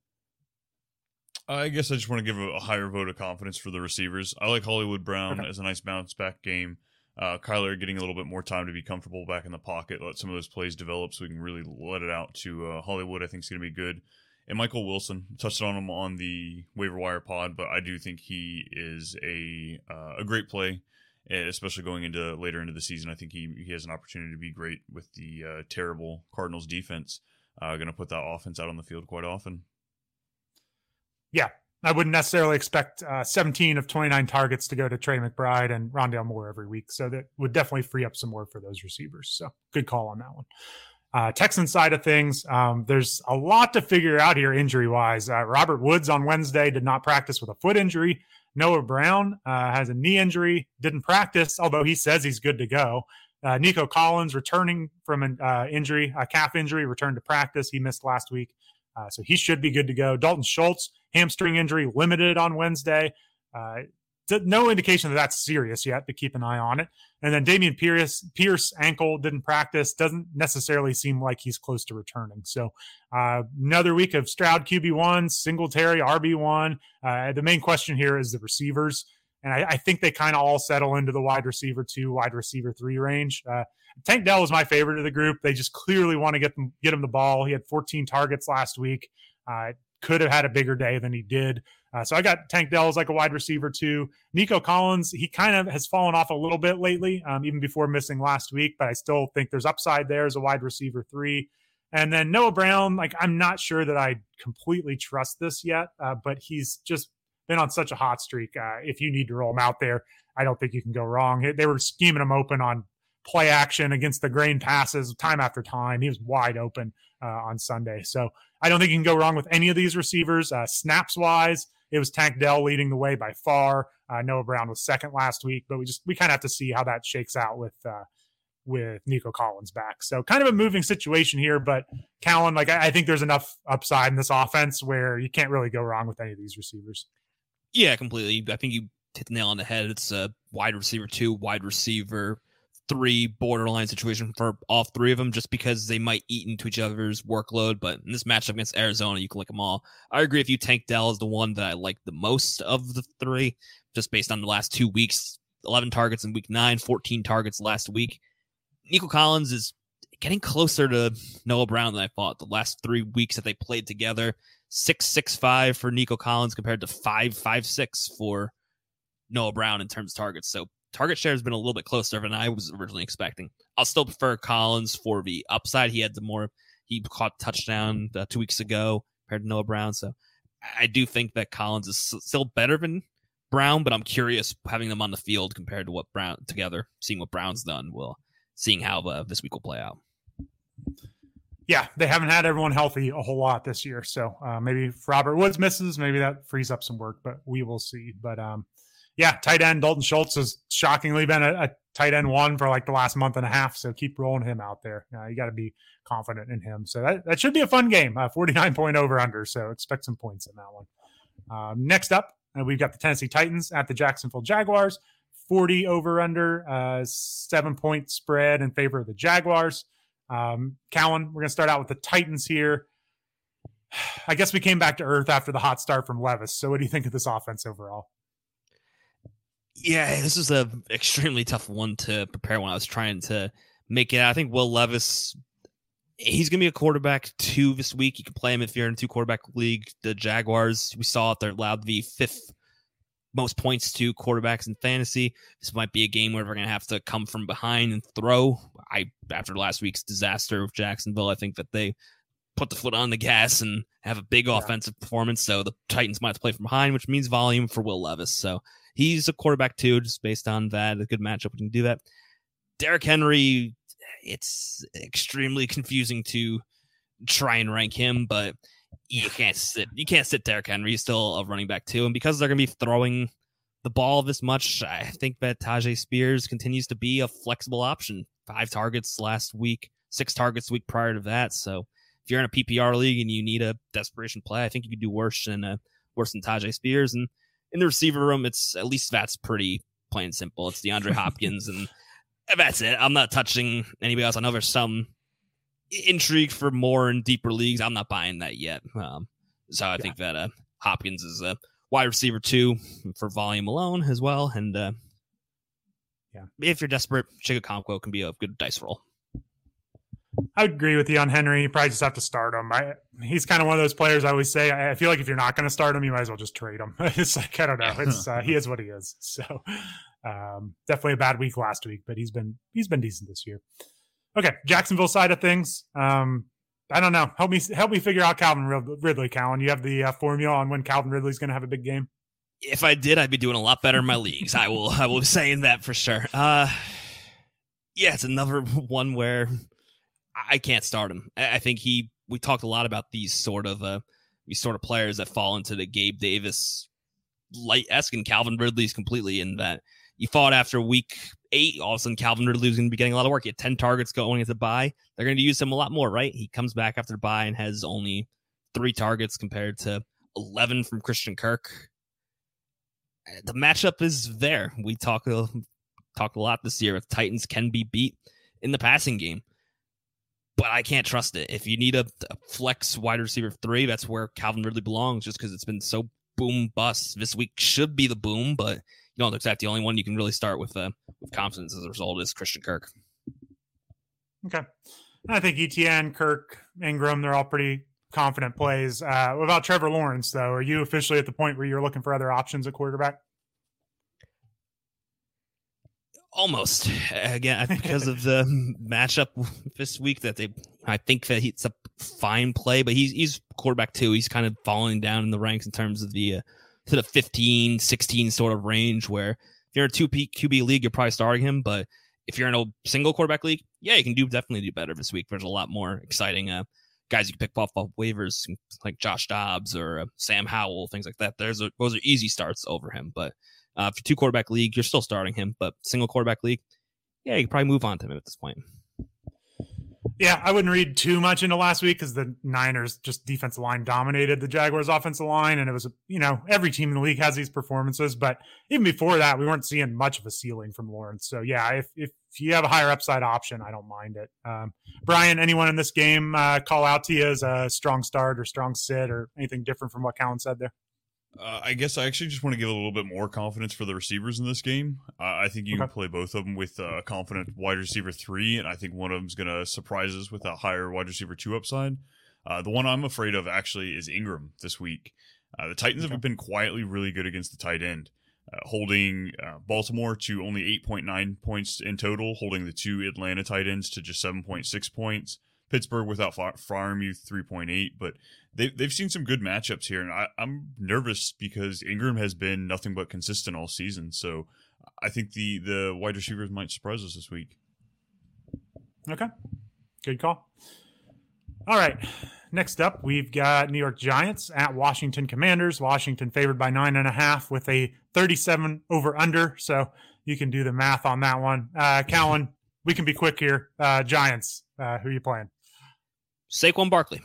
I guess I just want to give a, a higher vote of confidence for the receivers. I like Hollywood Brown okay. as a nice bounce back game. Uh, Kyler getting a little bit more time to be comfortable back in the pocket, let some of those plays develop so we can really let it out to uh, Hollywood. I think is going to be good. And Michael Wilson, touched on him on the waiver wire pod, but I do think he is a uh, a great play, especially going into later into the season. I think he he has an opportunity to be great with the uh, terrible Cardinals defense. Uh, going to put that offense out on the field quite often. Yeah, I wouldn't necessarily expect uh, seventeen of twenty-nine targets to go to Trey McBride and Rondale Moore every week. So that would definitely free up some more for those receivers. So good call on that one. Uh, Texan side of things, um, there's a lot to figure out here injury-wise. Uh, Robert Woods on Wednesday did not practice with a foot injury. Noah Brown uh, has a knee injury, didn't practice, although he says he's good to go. Uh, Nico Collins returning from an uh, injury, a calf injury, returned to practice. He missed last week, uh, so he should be good to go. Dalton Schultz, hamstring injury, limited on Wednesday. Uh, no indication that that's serious yet, but keep an eye on it. And then Damian Pierce, Pierce ankle, didn't practice, doesn't necessarily seem like he's close to returning. So uh, another week of Stroud Q B one, Singletary R B one. Uh, the main question here is the receivers. And I, I think they kind of all settle into the wide receiver two, wide receiver three range. Uh, Tank Dell was my favorite of the group. They just clearly want to get them, get him the ball. He had fourteen targets last week. Uh, could have had a bigger day than he did. Uh, so I got Tank Dell as like a wide receiver too. Nico Collins, he kind of has fallen off a little bit lately, um, even before missing last week, but I still think there's upside there as a wide receiver three. And then Noah Brown, like I'm not sure that I completely trust this yet, uh, but he's just been on such a hot streak. Uh, if you need to roll him out there, I don't think you can go wrong. They were scheming him open on play action against the grain passes time after time. He was wide open uh, on Sunday. So I don't think you can go wrong with any of these receivers. Uh, snaps wise, it was Tank Dell leading the way by far. Uh, Noah Brown was second last week, but we just we kind of have to see how that shakes out with uh, with Nico Collins back. So kind of a moving situation here, but Callan, like I, I think there's enough upside in this offense where you can't really go wrong with any of these receivers. Yeah, completely. I think you hit the nail on the head. It's a wide receiver two, wide receiver three borderline situation for all three of them, just because they might eat into each other's workload. But in this matchup against Arizona, you can lick them all. I agree with you. Tank Dell is the one that I like the most of the three, just based on the last two weeks. eleven targets in week nine, fourteen targets last week. Nico Collins is getting closer to Noah Brown than I thought. The last three weeks that they played together, six six five for Nico Collins compared to five five six for Noah Brown in terms of targets. So target share has been a little bit closer than I was originally expecting. I'll still prefer Collins for the upside. He had the more, he caught a touchdown uh, two weeks ago compared to Noah Brown. So I do think that Collins is still better than Brown, but I'm curious having them on the field compared to what Brown together, seeing what Brown's done, will seeing how uh, this week will play out. Yeah, they haven't had everyone healthy a whole lot this year. So uh, maybe if Robert Woods misses, maybe that frees up some work, but we will see. But um, yeah, tight end Dalton Schultz has shockingly been a, a tight end one for like the last month and a half. So keep rolling him out there. Uh, you got to be confident in him. So that, that should be a fun game. Uh, forty-nine point over under. So expect some points in that one. Um, next up, uh, we've got the Tennessee Titans at the Jacksonville Jaguars. forty over under, uh, seven point spread in favor of the Jaguars. Um, Cowan, we're going to start out with the Titans here. I guess we came back to earth after the hot start from Levis. So what do you think of this offense overall? Yeah, this is a extremely tough one to prepare when I was trying to make it. I think Will Levis, he's going to be a quarterback two this week. You can play him if you're in a two quarterback league. The Jaguars, we saw it, they're allowed the fifth most points to quarterbacks in fantasy. This might be a game where we're going to have to come from behind and throw. I, after last week's disaster with Jacksonville, I think that they put the foot on the gas and have a big yeah. offensive performance. So the Titans might have to play from behind, which means volume for Will Levis. So he's a quarterback too, just based on that. A good matchup. We can do that. Derrick Henry, it's extremely confusing to try and rank him, but you can't sit. You can't sit Derrick Henry. He's still a running back too, and because they're going to be throwing the ball this much, I think that Tyjae Spears continues to be a flexible option. Five targets last week, six targets the week prior to that. So if you're in a P P R league and you need a desperation play, I think you could do worse than uh, worse than Tyjae Spears. And in the receiver room, it's at least that's pretty plain and simple. It's DeAndre Hopkins, and that's it. I'm not touching anybody else. I know there's some intrigue for more and deeper leagues. I'm not buying that yet. Um, so I yeah. think that uh, Hopkins is a wide receiver two for volume alone as well. And uh, yeah, if you're desperate, Chigakonkwo can be a good dice roll. I would agree with you on Henry. You probably just have to start him. I, he's kind of one of those players I always say, I feel like if you're not going to start him, you might as well just trade him. It's like, I don't know. It's uh, he is what he is. So um, definitely a bad week last week, but he's been he's been decent this year. Okay, Jacksonville side of things. Um, I don't know. Help me help me figure out Calvin Ridley, Calvin. You have the uh, formula on when Calvin Ridley's going to have a big game? If I did, I'd be doing a lot better in my leagues. I will I will be saying that for sure. Uh, yeah, it's another one where I can't start him. I think he. We talked a lot about these sort of uh, these sort of players that fall into the Gabe Davis light-esque, and Calvin Ridley's completely in that. You fought after week eight, all of a sudden Calvin Ridley was going to be getting a lot of work. He had ten targets going into the bye. They're going to use him a lot more, right? He comes back after the bye and has only three targets compared to eleven from Christian Kirk. The matchup is there. We talk, uh, talk a lot this year. If Titans can be beat in the passing game, but I can't trust it. If you need a, a flex wide receiver three, that's where Calvin Ridley belongs, just because it's been so boom bust. This week should be the boom, but you don't expect the only one you can really start with uh, with confidence as a result is Christian Kirk. Okay. I think E T N, Kirk, Ingram, they're all pretty confident plays. Uh, what about Trevor Lawrence, though? Are you officially at the point where you're looking for other options at quarterback? Almost. Again, because of the matchup this week, that they, I think that it's a fine play, but he's he's quarterback too. He's kind of falling down in the ranks in terms of the uh, to the fifteen, sixteen sort of range, where if you're in a two Q B league, you're probably starting him. But if you're in a single quarterback league, yeah, you can do definitely do better this week. There's a lot more exciting uh, guys you can pick off off waivers, like Josh Dobbs or uh, Sam Howell, things like that. There's a, those are easy starts over him. But uh, for two quarterback league, you're still starting him. But single quarterback league, yeah, you can probably move on to him at this point. Yeah, I wouldn't read too much into last week because the Niners just defensive line dominated the Jaguars offensive line. And it was, you know, every team in the league has these performances. But even before that, we weren't seeing much of a ceiling from Lawrence. So, yeah, if, if you have a higher upside option, I don't mind it. Um, Brian, anyone in this game uh, call out to you as a strong start or strong sit or anything different from what Callan said there? Uh, I guess I actually just want to give a little bit more confidence for the receivers in this game. Uh, I think you okay. can play both of them with a confident wide receiver three, and I think one of them is going to surprise us with a higher wide receiver two upside. Uh, the one I'm afraid of actually is Ingram this week. Uh, the Titans okay. have been quietly really good against the tight end, uh, holding uh, Baltimore to only eight point nine points in total, holding the two Atlanta tight ends to just seven point six points. Pittsburgh without Freiermuth three point eight, but they, they've seen some good matchups here, and I, I'm nervous because Ingram has been nothing but consistent all season, so I think the, the wide receivers might surprise us this week. Okay, good call. All right, next up, we've got New York Giants at Washington Commanders. Washington favored by nine and a half with a thirty-seven over under. So you can do the math on that one. Uh, Callan, we can be quick here. Uh, Giants, uh, who are you playing? Saquon Barkley.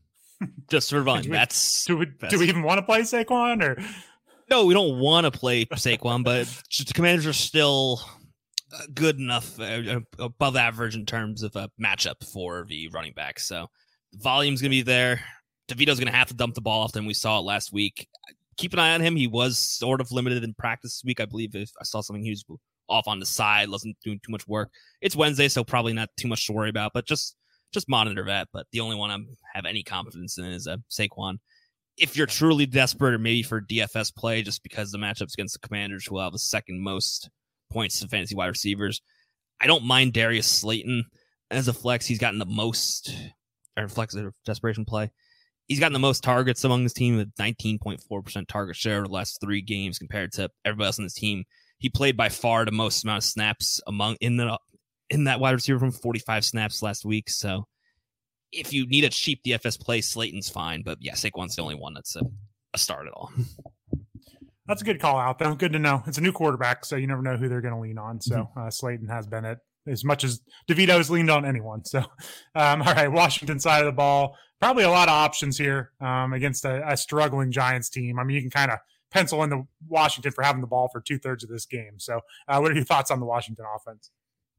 Just for fun. we, That's do we, do we even want to play Saquon or? No, we don't want to play Saquon, but the Commanders are still good enough, uh, above average in terms of a matchup for the running back. So volume's going to be there. DeVito's going to have to dump the ball off than we saw it last week. Keep an eye on him. He was sort of limited in practice this week. I believe if I saw something, he was off on the side, wasn't doing too much work. It's Wednesday, so probably not too much to worry about, but just just monitor that. But the only one I have any confidence in is uh, Saquon. If you're truly desperate or maybe for D F S play, just because the matchups against the Commanders who will have the second most points to fantasy wide receivers, I don't mind Darius Slayton as a flex. He's gotten the most, or flex or desperation play. He's gotten the most targets among his team with nineteen point four percent target share over the last three games compared to everybody else on his team. He played by far the most amount of snaps among in the in that wide receiver from forty-five snaps last week. So if you need a cheap D F S play, Slayton's fine. But yeah, Saquon's the only one that's a, a start at all. That's a good call out, though. Good to know. It's a new quarterback, so you never know who they're going to lean on. So mm-hmm. uh, Slayton has been it as much as DeVito's leaned on anyone. So, um, all right, Washington side of the ball. Probably a lot of options here um, against a, a struggling Giants team. I mean, you can kind of pencil in the Washington for having the ball for two-thirds of this game. So uh, what are your thoughts on the Washington offense?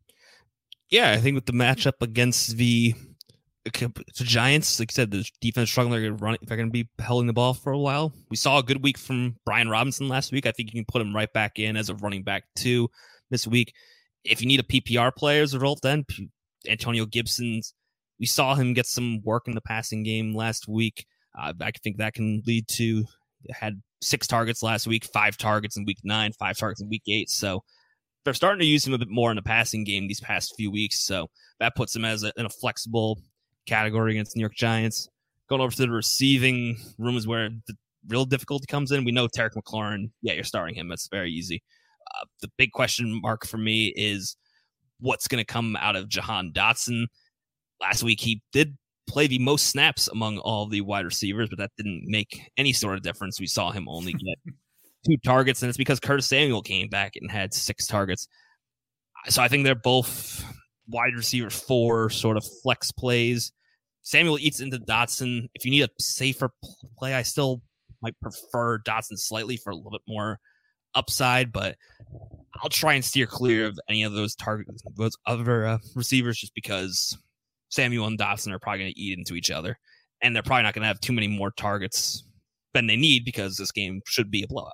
Yeah, I think with the matchup against the, the Giants, like you said, the defense struggling, they're going to run, they're going to be holding the ball for a while. We saw a good week from Brian Robinson last week. I think you can put him right back in as a running back too this week. If you need a P P R player as a result, then Antonio Gibson's, we saw him get some work in the passing game last week. Uh, I think that can lead to, had six targets last week, five targets in week nine, five targets in week eight. So they're starting to use him a bit more in the passing game these past few weeks. So that puts him as a, in a flexible category against the New York Giants. Going over to the receiving room is where the real difficulty comes in. We know Terry McLaurin, yeah, you're starting him. That's very easy. Uh, the big question mark for me is what's going to come out of Jahan Dotson. Last week, he did play the most snaps among all the wide receivers, but that didn't make any sort of difference. We saw him only get two targets, and it's because Curtis Samuel came back and had six targets. So I think they're both wide receiver four sort of flex plays. Samuel eats into Dotson. If you need a safer play, I still might prefer Dotson slightly for a little bit more upside, but I'll try and steer clear of any of those targets, those other uh, receivers, just because Samuel and Dotson are probably going to eat into each other, and they're probably not going to have too many more targets than they need because this game should be a blowout.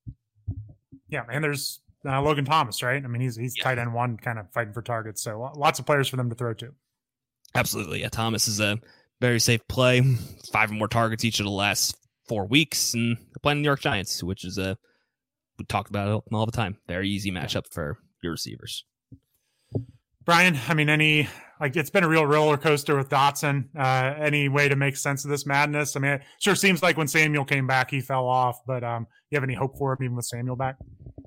Yeah, and there's uh, Logan Thomas, right? I mean, he's he's yeah. tight end one, kind of fighting for targets, so lots of players for them to throw to. Absolutely, yeah. Thomas is a very safe play. Five or more targets each of the last four weeks, and they're playing the New York Giants, which is a we talk about it all the time. Very easy matchup for your receivers. Brian, I mean, any like it's been a real roller coaster with Dotson. Uh, any way to make sense of this madness? I mean, it sure seems like when Samuel came back, he fell off. But um, you have any hope for him even with Samuel back?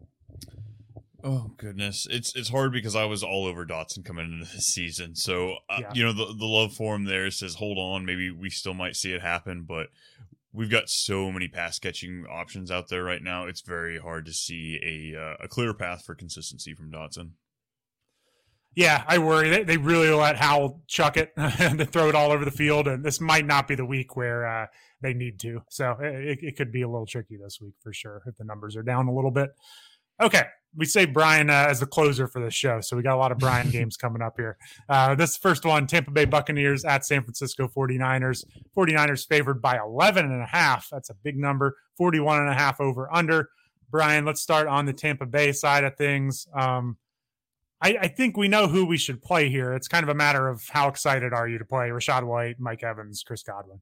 Oh goodness, it's it's hard because I was all over Dotson coming into this season. So uh, yeah. you know the the love for him there says hold on, maybe we still might see it happen, but we've got so many pass catching options out there right now. It's very hard to see a uh, a clear path for consistency from Dotson. Yeah, I worry. They, they really let Howell chuck it and throw it all over the field, and this might not be the week where uh, they need to. So it, it could be a little tricky this week for sure if the numbers are down a little bit. Okay, we saved Brian uh, as the closer for this show, so we got a lot of Brian games coming up here. Uh, this first one, Tampa Bay Buccaneers at San Francisco forty-niners. forty-niners favored by eleven and a half. That's a big number. forty-one and a half over under. Brian, let's start on the Tampa Bay side of things. Um, I, I think we know who we should play here. It's kind of a matter of how excited are you to play Rachaad White, Mike Evans, Chris Godwin.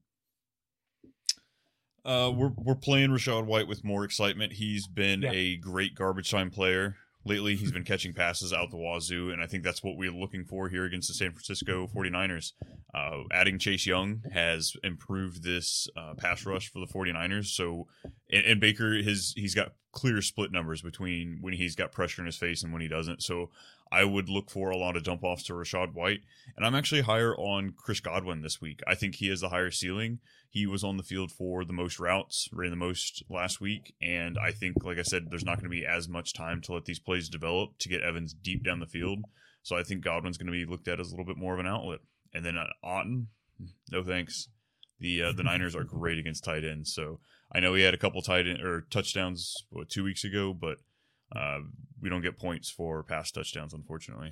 Uh, we're we're playing Rachaad White with more excitement. He's been Yeah. a great garbage time player lately. He's been catching passes out the wazoo, and I think that's what we're looking for here against the San Francisco forty-niners. Uh, adding Chase Young has improved this uh, pass rush for the forty-niners. So, and, and Baker, his he's got clear split numbers between when he's got pressure in his face and when he doesn't. So I would look for a lot of dump offs to Rachaad White. And I'm actually higher on Chris Godwin this week. I think he has the higher ceiling. He was on the field for the most routes, ran the most last week. And I think, like I said, there's not going to be as much time to let these plays develop to get Evans deep down the field. So I think Godwin's going to be looked at as a little bit more of an outlet. And then uh, Otton, no thanks. The uh, the Niners are great against tight ends. So I know he had a couple tight end or touchdowns what, two weeks ago, but uh, we don't get points for pass touchdowns, unfortunately.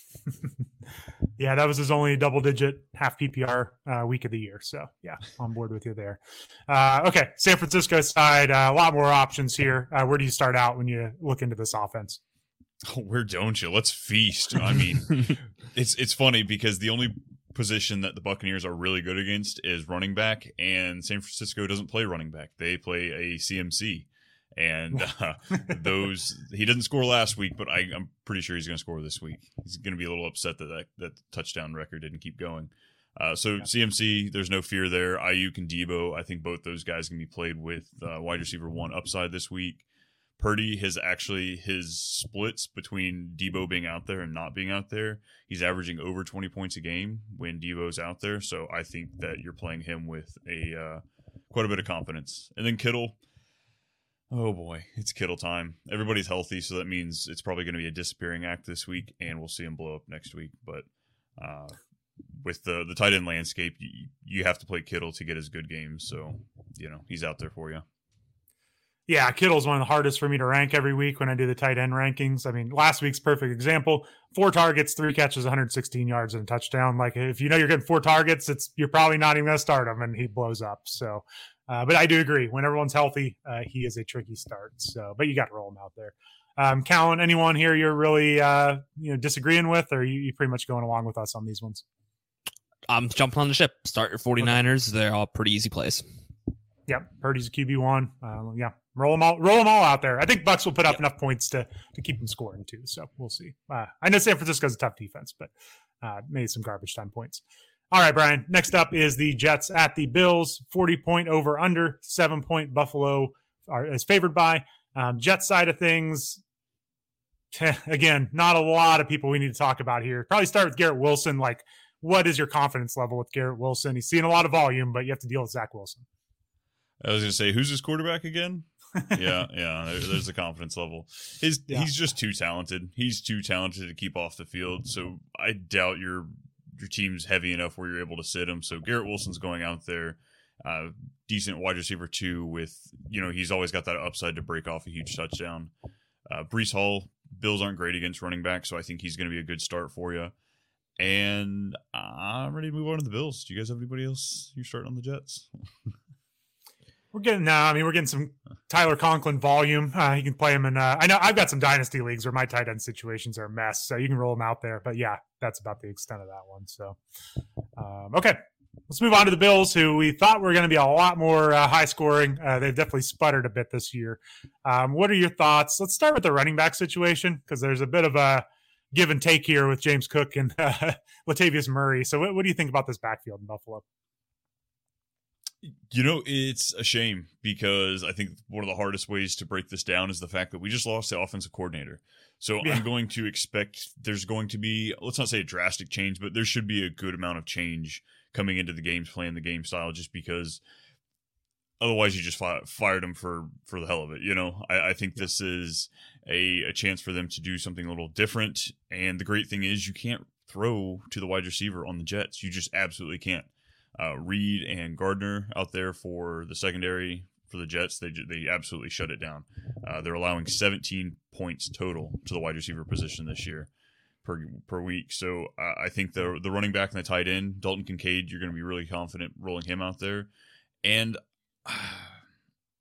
Yeah, that was his only double-digit half P P R uh, week of the year. So, yeah, on board with you there. Uh, okay, San Francisco side, uh, a lot more options here. Uh, where do you start out when you look into this offense? Oh, where don't you? Let's feast. I mean, it's it's funny because the only position that the Buccaneers are really good against is running back, and San Francisco doesn't play running back. They play a C M C. And uh, those he didn't score last week, but I, I'm pretty sure he's going to score this week. He's going to be a little upset that that, that touchdown record didn't keep going. Uh, so yeah. C M C, there's no fear there. Ayuk and Debo, I think both those guys can be played with uh, wide receiver one upside this week. Purdy has actually his splits between Debo being out there and not being out there. He's averaging over twenty points a game when Debo's out there. So I think that you're playing him with a uh, quite a bit of confidence. And then Kittle. Oh boy, it's Kittle time. Everybody's healthy, so that means it's probably going to be a disappearing act this week, and we'll see him blow up next week. But uh, with the the tight end landscape, you, you have to play Kittle to get his good games. So, you know, he's out there for you. Yeah, Kittle's one of the hardest for me to rank every week when I do the tight end rankings. I mean, last week's perfect example. Four targets, three catches, one hundred sixteen yards, and a touchdown. Like, if you know you're getting four targets, it's you're probably not even going to start him, and he blows up. So, uh, but I do agree. When everyone's healthy, uh, he is a tricky start. So, but you got to roll him out there. Um, Callan, anyone here you're really uh, you know disagreeing with, or are you, you pretty much going along with us on these ones? I'm jumping on the ship. Start your forty-niners. Okay. They're all pretty easy plays. Yep, Purdy's a Q B one. Uh, yeah, roll them all, roll them all out there. I think Bucks will put up yep. enough points to to keep them scoring too. So we'll see. Uh, I know San Francisco's a tough defense, but uh, made some garbage time points. All right, Brian. Next up is the Jets at the Bills. forty point over under, seven point Buffalo are, is favored by. Um, Jets side of things, again, not a lot of people we need to talk about here. Probably start with Garrett Wilson. Like, what is your confidence level with Garrett Wilson? He's seeing a lot of volume, but you have to deal with Zach Wilson. I was going to say, who's his quarterback again? yeah, yeah. There, there's the confidence level. His yeah. He's just too talented. He's too talented to keep off the field. So I doubt your your team's heavy enough where you're able to sit him. So Garrett Wilson's going out there, uh, decent wide receiver two with, you know, he's always got that upside to break off a huge touchdown. Uh, Breece Hall, Bills aren't great against running back, so I think he's going to be a good start for you. And I'm ready to move on to the Bills. Do you guys have anybody else you're starting on the Jets? We're getting now. Uh, I mean, we're getting some Tyler Conklin volume. Uh, you can play him in. Uh, I know I've got some dynasty leagues where my tight end situations are a mess, so you can roll them out there. But yeah, that's about the extent of that one. So, um, okay, let's move on to the Bills, who we thought were going to be a lot more uh, high scoring. Uh, they've definitely sputtered a bit this year. Um, what are your thoughts? Let's start with the running back situation because there's a bit of a give and take here with James Cook and uh, Latavius Murray. So, what, what do you think about this backfield in Buffalo? You know, it's a shame because I think one of the hardest ways to break this down is the fact that we just lost the offensive coordinator. So yeah. I'm going to expect there's going to be, let's not say a drastic change, but there should be a good amount of change coming into the games, playing the game style, just because otherwise you just fi- fired them for, for the hell of it. You know, I, I think this is a, a chance for them to do something a little different. And the great thing is you can't throw to the wide receiver on the Jets. You just absolutely can't. Uh, Reed and Gardner out there for the secondary for the Jets, they they absolutely shut it down. Uh, they're allowing seventeen points total to the wide receiver position this year per per week. So uh, I think the the running back and the tight end, Dalton Kincaid, you're going to be really confident rolling him out there. And uh,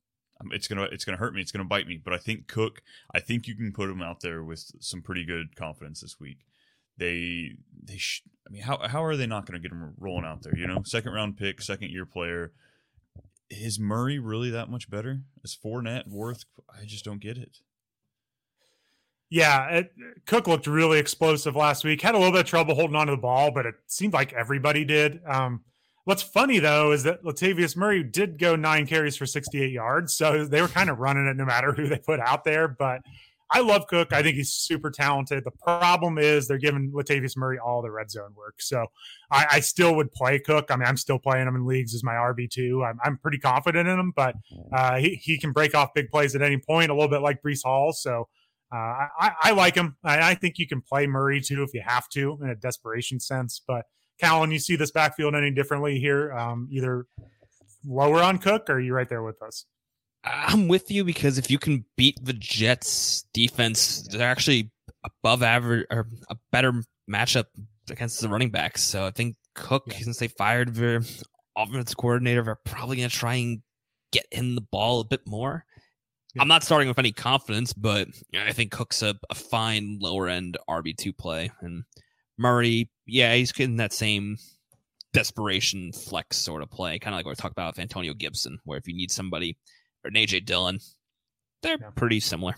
it's gonna it's gonna hurt me. It's gonna bite me. But I think Cook. I think you can put him out there with some pretty good confidence this week. They they. Sh- I mean, how how are they not going to get him rolling out there? You know, second round pick, second year player. Is Murray really that much better? Is Fournette worth? I just don't get it. Yeah, it, Cook looked really explosive last week. Had a little bit of trouble holding on to the ball, but it seemed like everybody did. Um, what's funny, though, is that Latavius Murray did go nine carries for sixty-eight yards, so they were kind of running it no matter who they put out there. But I love Cook. I think he's super talented. The problem is they're giving Latavius Murray all the red zone work. So I, I still would play Cook. I mean, I'm still playing him in leagues as my R B two. I'm, I'm pretty confident in him, but uh, he, he can break off big plays at any point, a little bit like Breece Hall. So Uh, I, I like him. I, I think you can play Murray too if you have to in a desperation sense. But Callan, you see this backfield any differently here? Um, either lower on Cook, or are you right there with us? I'm with you because if you can beat the Jets defense, they're actually above average or a better matchup against the running backs. So I think Cook, yeah. since they fired their offensive coordinator, they're probably going to try and get him the ball a bit more. I'm not starting with any confidence, but I think Cook's a, a fine lower-end R B two play. And Murray, yeah, he's getting that same desperation flex sort of play, kind of like what we talked about with Antonio Gibson, where if you need somebody, or an A J Dillon, they're yeah. pretty similar.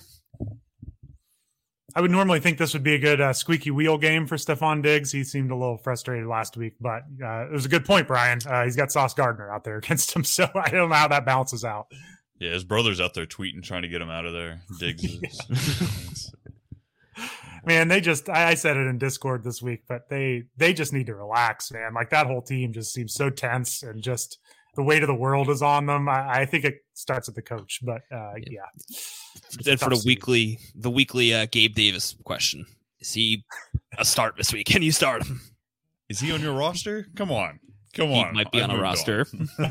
I would normally think this would be a good uh, squeaky wheel game for Stephon Diggs. He seemed a little frustrated last week, but uh, it was a good point, Brian. Uh, he's got Sauce Gardner out there against him, so I don't know how that balances out. Yeah, his brother's out there tweeting, trying to get him out of there. Diggs is. Man, they just, I, I said it in Discord this week, but they they just need to relax, man. Like that whole team just seems so tense and just the weight of the world is on them. I, I think it starts with the coach, but uh, yeah. Then for the weekly, the weekly uh, Gabe Davis question, is he a start this week? Can you start him? Is he on your roster? Come on. Come he on. He might be I on a roster.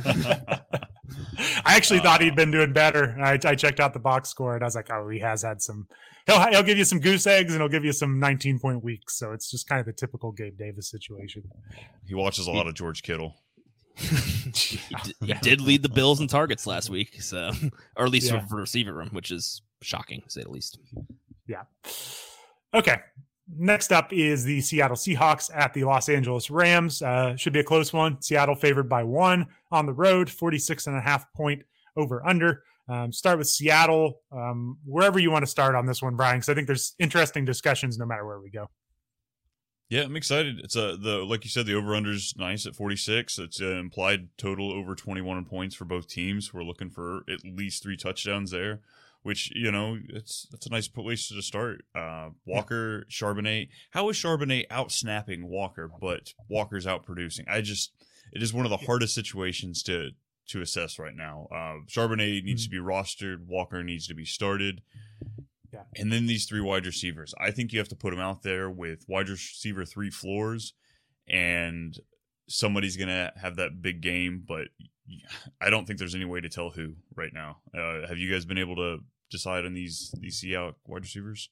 I actually uh, thought he'd been doing better. I, I checked out the box score and I was like, oh, he has had some. He'll he'll give you some goose eggs and he'll give you some nineteen point weeks. So it's just kind of the typical Gabe Davis situation. He watches a lot of George Kittle. he, d- he did lead the Bills in targets last week, so or at least yeah. for receiver room, which is shocking to say the least. Yeah. Okay. Next up is the Seattle Seahawks at the Los Angeles Rams. Uh, should be a close one. Seattle favored by one on the road, forty-six and a half point over under. Um, start with Seattle. Um, wherever you want to start on this one, Brian, because I think there's interesting discussions no matter where we go. Yeah, I'm excited. It's a the like you said, the over under is nice at forty-six. It's an implied total over twenty-one points for both teams. We're looking for at least three touchdowns there, which, you know, it's that's a nice place to start. Uh, Walker, Charbonnet. How is Charbonnet out snapping Walker, but Walker's out producing? I just it is one of the hardest situations to to assess right now. Uh, Charbonnet needs mm-hmm. to be rostered. Walker needs to be started. Yeah. And then these three wide receivers. I think you have to put them out there with wide receiver three floors, and somebody's going to have that big game, but I don't think there's any way to tell who right now. Uh, have you guys been able to decide on these these Seahawks wide receivers?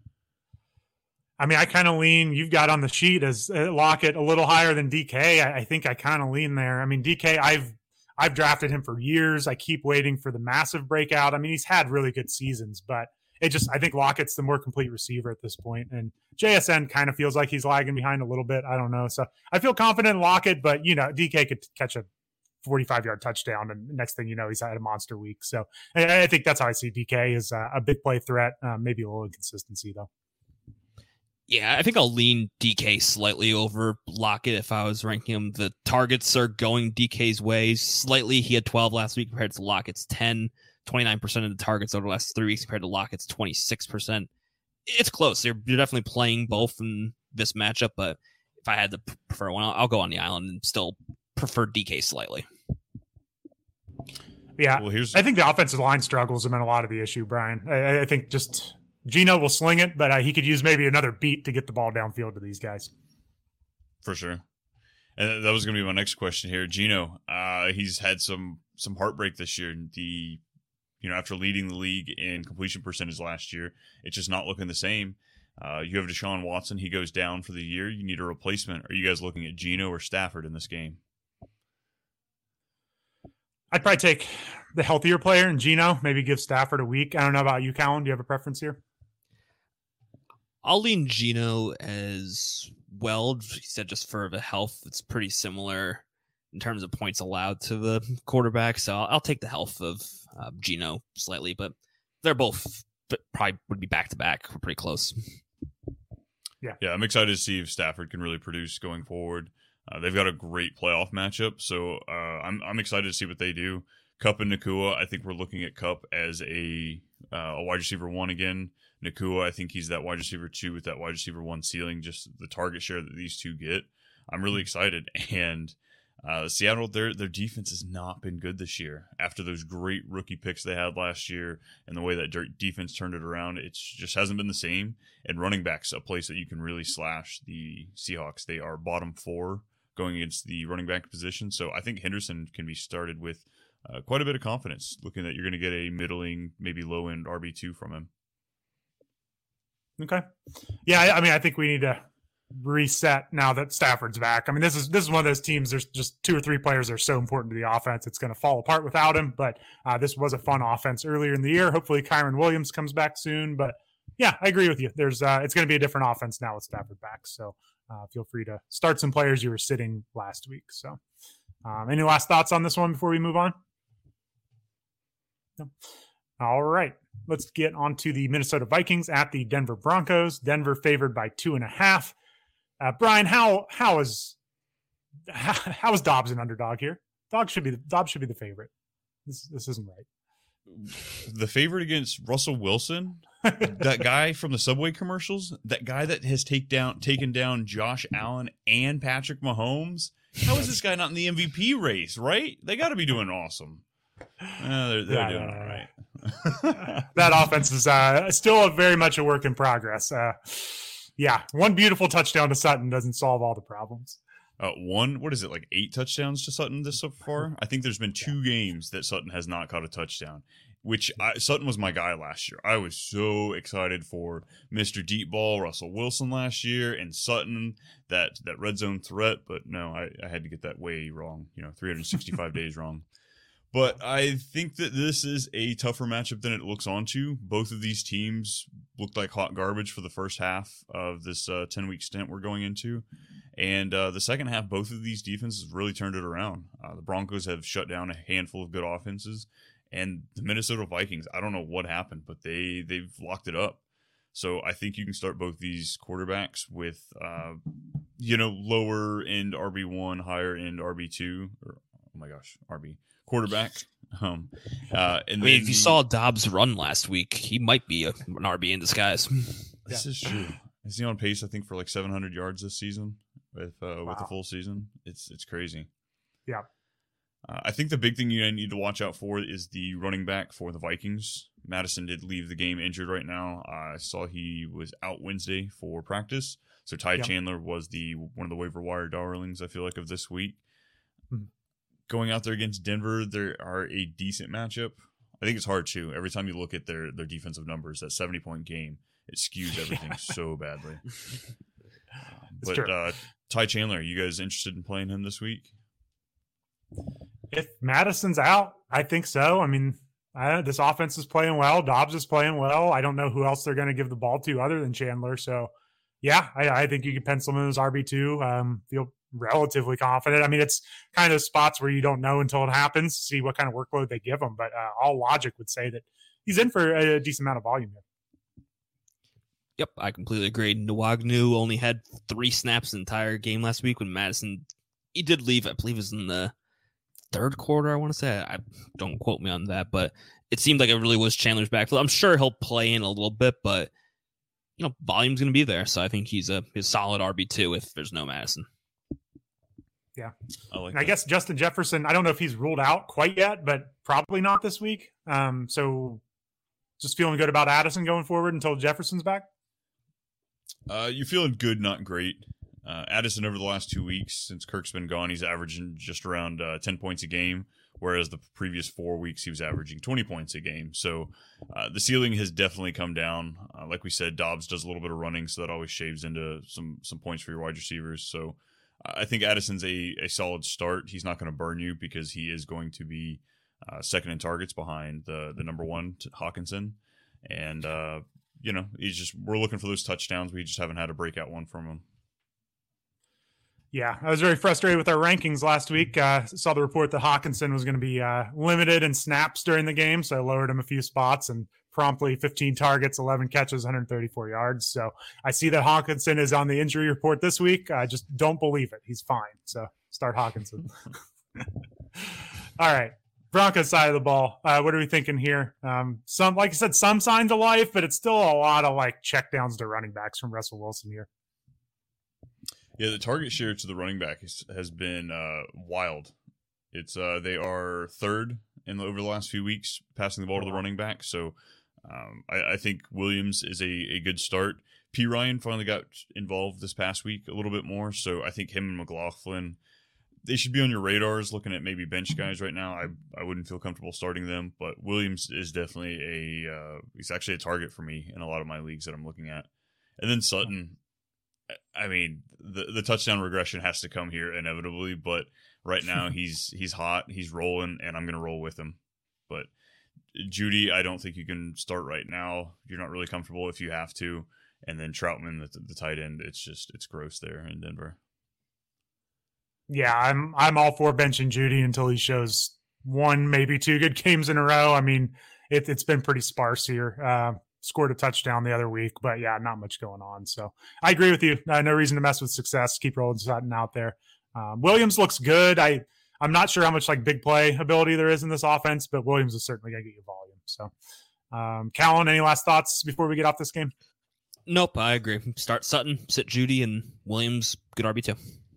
I mean, I kind of lean, you've got on the sheet as uh, Lockett a little higher than D K. I, I think I kind of lean there. I mean, D K, I've I've drafted him for years. I keep waiting for the massive breakout. I mean, he's had really good seasons, but it just, I think Lockett's the more complete receiver at this point. And J S N kind of feels like he's lagging behind a little bit. I don't know. So I feel confident in Lockett, but, you know, D K could catch a forty-five yard touchdown, and next thing you know, he's had a monster week. So I, I think that's how I see D K as a, a big play threat. Uh, maybe a little inconsistency though. Yeah, I think I'll lean D K slightly over Lockett if I was ranking him. The targets are going D K's way slightly. He had twelve last week compared to Lockett's ten. twenty-nine percent of the targets over the last three weeks compared to Lockett's twenty-six percent. It's close. You're, you're definitely playing both in this matchup, but if I had to prefer one, I'll, I'll go on the island and still prefer D K slightly. Yeah, well, here's... I think the offensive line struggles have been a lot of the issue, Brian. I, I think just Geno will sling it, but uh, he could use maybe another beat to get the ball downfield to these guys. For sure. And that was going to be my next question here. Geno, uh, he's had some some heartbreak this year. The you know, after leading the league in completion percentage last year, it's just not looking the same. Uh, you have Deshaun Watson. He goes down for the year. You need a replacement. Are you guys looking at Geno or Stafford in this game? I'd probably take the healthier player in Geno, maybe give Stafford a week. I don't know about you, Colin. Do you have a preference here? I'll lean Geno as well. He said just for the health, it's pretty similar in terms of points allowed to the quarterback. So I'll, I'll take the health of uh, Geno slightly, but they're both but probably would be back to back. We're pretty close. Yeah. Yeah. I'm excited to see if Stafford can really produce going forward. Uh, they've got a great playoff matchup. So uh, I'm, I'm excited to see what they do. Kupp and Nacua, I think we're looking at Kupp as a, uh, a wide receiver one again. Nacua, I think he's that wide receiver two with that wide receiver one ceiling, just the target share that these two get. I'm really excited. And uh, Seattle, their their defense has not been good this year. After those great rookie picks they had last year and the way that defense turned it around, it just hasn't been the same. And running back's a place that you can really slash the Seahawks. They are bottom four going against the running back position. So I think Henderson can be started with uh, quite a bit of confidence, looking that you're going to get a middling, maybe low-end R B two from him. Okay. Yeah, I mean, I think we need to reset now that Stafford's back. I mean, this is this is one of those teams. There's just two or three players that are so important to the offense. It's going to fall apart without him. But uh, this was a fun offense earlier in the year. Hopefully, Kyron Williams comes back soon. But yeah, I agree with you. There's uh, it's going to be a different offense now with Stafford back. So uh, feel free to start some players you were sitting last week. So, um, any last thoughts on this one before we move on? No. All right. Let's get on to the Minnesota Vikings at the Denver Broncos. Denver favored by two and a half. Uh, Brian, how how is how, how is Dobbs an underdog here? Dobbs should be the, Dobbs should be the favorite. This this isn't right. The favorite against Russell Wilson, that guy from the Subway commercials, that guy that has take down taken down Josh Allen and Patrick Mahomes. How is this guy not in the M V P race? Right? They got to be doing awesome. Uh, they're they're yeah, doing all right. That offense is uh, still very much a work in progress. Uh, yeah, one beautiful touchdown to Sutton doesn't solve all the problems. Uh, one, what is it, like eight touchdowns to Sutton this so far? I think there's been two games that Sutton has not caught a touchdown, which I, Sutton was my guy last year. I was so excited for Mister Deep Ball, Russell Wilson last year, and Sutton, that that red zone threat. But no, I, I had to get that way wrong, you know, three hundred sixty-five days wrong. But I think that this is a tougher matchup than it looks onto. Both of these teams looked like hot garbage for the first half of this uh, ten-week stint we're going into. And uh, the second half, both of these defenses really turned it around. Uh, the Broncos have shut down a handful of good offenses. And the Minnesota Vikings, I don't know what happened, but they, they've locked it up. So I think you can start both these quarterbacks with, uh, you know, lower-end R B one, higher-end R B two. Or, oh, my gosh, R B quarterback. Um, uh, and I mean, if you saw Dobbs run last week, he might be a, an R B in disguise. This yeah. is true. Is he on pace, I think, for like seven hundred yards this season with uh, wow. with the full season? It's it's crazy. Yeah. Uh, I think the big thing you need to watch out for is the running back for the Vikings. Madison did leave the game injured right now. Uh, I saw he was out Wednesday for practice. So Ty yeah. Chandler was the one of the waiver wire darlings, I feel like, of this week. Mm-hmm. Going out there against Denver, there are a decent matchup. I think it's hard, too. Every time you look at their, their defensive numbers, that seventy-point game, it skews everything yeah. so badly. But uh, Ty Chandler, are you guys interested in playing him this week? If Madison's out, I think so. I mean, I, this offense is playing well. Dobbs is playing well. I don't know who else they're going to give the ball to other than Chandler. So, yeah, I, I think you can pencil him as R B two. Um, feel relatively confident. I mean, it's kind of spots where you don't know until it happens, see what kind of workload they give him. But uh, all logic would say that he's in for a decent amount of volume here. Yep, I completely agree. Nwagnu only had three snaps the entire game last week when Madison, he did leave, I believe it was in the third quarter, I want to say. I don't quote me on that, but it seemed like it really was Chandler's backfield. I'm sure he'll play in a little bit, but you know, volume's going to be there. So I think he's a, he's a solid R B two if there's no Madison. Yeah. I, like I guess Justin Jefferson, I don't know if he's ruled out quite yet, but probably not this week. Um, so just feeling good about Addison going forward until Jefferson's back? Uh, you're feeling good, not great. Uh, Addison over the last two weeks, since Kirk's been gone, he's averaging just around uh, ten points a game, whereas the previous four weeks he was averaging twenty points a game. So uh, the ceiling has definitely come down. Uh, like we said, Dobbs does a little bit of running, so that always shaves into some some points for your wide receivers. So I think Addison's a, a solid start. He's not going to burn you because he is going to be uh, second in targets behind the the number one Hawkinson, and uh, you know he's just we're looking for those touchdowns. We just haven't had a breakout one from him. Yeah, I was very frustrated with our rankings last week. Uh, saw the report that Hawkinson was going to be uh, limited in snaps during the game, so I lowered him a few spots and promptly fifteen targets, eleven catches, one hundred thirty-four yards. So I see that Hawkinson is on the injury report this week. I just don't believe it. He's fine. So start Hawkinson. All right. Broncos side of the ball. Uh, what are we thinking here? Um, some, like I said, some signs of life, but it's still a lot of like checkdowns to running backs from Russell Wilson here. Yeah, the target share to the running back has, has been uh, wild. It's uh, they are third in the, over the last few weeks passing the ball to the running back. So um, I, I think Williams is a, a good start. P. Ryan finally got involved this past week a little bit more. So I think him and McLaughlin, they should be on your radars looking at maybe bench guys right now. I, I wouldn't feel comfortable starting them, but Williams is definitely a uh, he's actually a target for me in a lot of my leagues that I'm looking at. And then Sutton, I mean, the the touchdown regression has to come here inevitably, but right now he's he's hot, he's rolling, and I'm going to roll with him. But Judy, I don't think you can start right now. You're not really comfortable if you have to. And then Troutman, the, the tight end, it's just it's gross there in Denver. Yeah, I'm I'm all for benching Judy until he shows one, maybe two good games in a row. I mean, it, it's been pretty sparse here. Uh, scored a touchdown the other week, but yeah, not much going on. So I agree with you. Uh, no reason to mess with success. Keep rolling Sutton out there. Um, Williams looks good. I, I'm not sure how much like big play ability there is in this offense, but Williams is certainly going to get you volume. So um, Callan, any last thoughts before we get off this game? Nope, I agree. Start Sutton, sit Judy, and Williams, good R B two.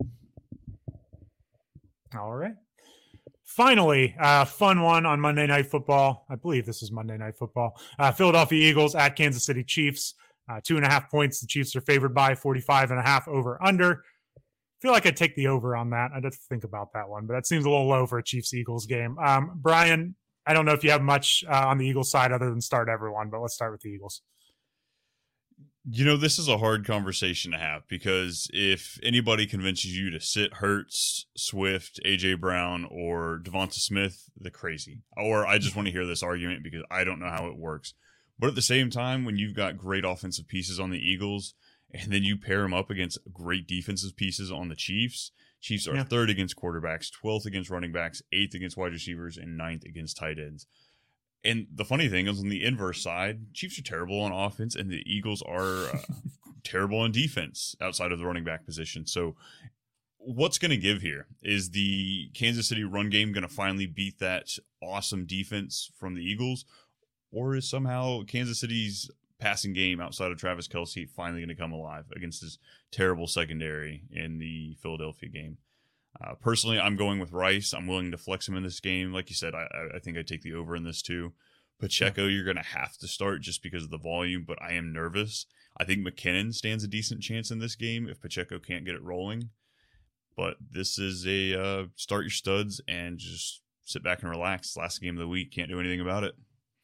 All right. Finally, uh, fun one on Monday Night Football. I believe this is Monday Night Football. Uh, Philadelphia Eagles at Kansas City Chiefs. Uh, two and a half points. The Chiefs are favored by forty-five and a half over under. I feel like I'd take the over on that. I'd have to think about that one, but that seems a little low for a Chiefs-Eagles game. Um, Brian, I don't know if you have much uh, on the Eagles side other than start everyone, but let's start with the Eagles. You know, this is a hard conversation to have because if anybody convinces you to sit Hurts, Swift, A J Brown, or Devonta Smith, they're crazy. Or I just want to hear this argument because I don't know how it works. But at the same time, when you've got great offensive pieces on the Eagles and then you pair them up against great defensive pieces on the Chiefs, Chiefs are yeah. third against quarterbacks, twelfth against running backs, eighth against wide receivers, and ninth against tight ends. And the funny thing is, on the inverse side, Chiefs are terrible on offense, and the Eagles are uh, terrible on defense outside of the running back position. So what's going to give here? Is the Kansas City run game going to finally beat that awesome defense from the Eagles? Or is somehow Kansas City's passing game outside of Travis Kelce finally going to come alive against this terrible secondary in the Philadelphia game? Uh, personally, I'm going with Rice. I'm willing to flex him in this game. Like you said, I, I think I take the over in this too. Pacheco, you're going to have to start just because of the volume, but I am nervous. I think McKinnon stands a decent chance in this game if Pacheco can't get it rolling. But this is a uh, start your studs and just sit back and relax. Last game of the week, can't do anything about it.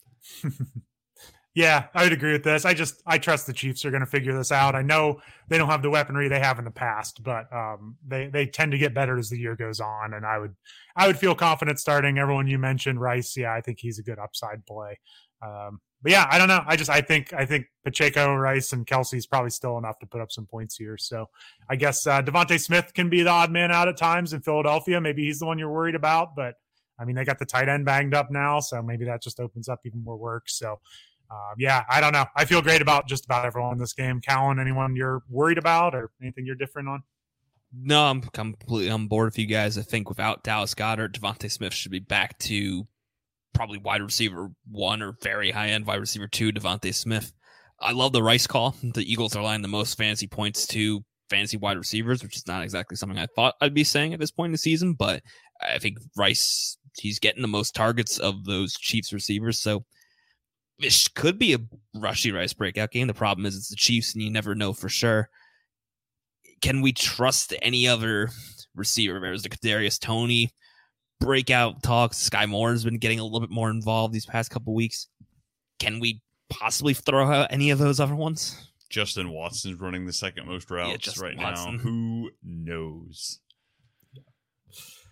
Yeah, I would agree with this. I just I trust the Chiefs are going to figure this out. I know they don't have the weaponry they have in the past, but um, they they tend to get better as the year goes on. And I would I would feel confident starting everyone you mentioned. Rice, yeah, I think he's a good upside play. Um, but yeah, I don't know. I just I think I think Pacheco, Rice, and Kelsey's probably still enough to put up some points here. So I guess uh, Devontae Smith can be the odd man out at times in Philadelphia. Maybe he's the one you're worried about, but I mean they got the tight end banged up now, so maybe that just opens up even more work. So. Um, yeah, I don't know. I feel great about just about everyone in this game. Callan, anyone you're worried about or anything you're different on? No, I'm completely on board with you guys. I think without Dallas Goedert, Devontae Smith should be back to probably wide receiver one or very high-end wide receiver two, Devontae Smith. I love the Rice call. The Eagles are allowing the most fantasy points to fantasy wide receivers, which is not exactly something I thought I'd be saying at this point in the season, but I think Rice, he's getting the most targets of those Chiefs receivers, so this could be a Rashee Rice breakout game. The problem is it's the Chiefs, and you never know for sure. Can we trust any other receiver? There's the Kadarius Toney breakout talks. Sky Moore has been getting a little bit more involved these past couple weeks. Can we possibly throw out any of those other ones? Justin Watson's running the second most routes yeah, right Watson. now. Who knows?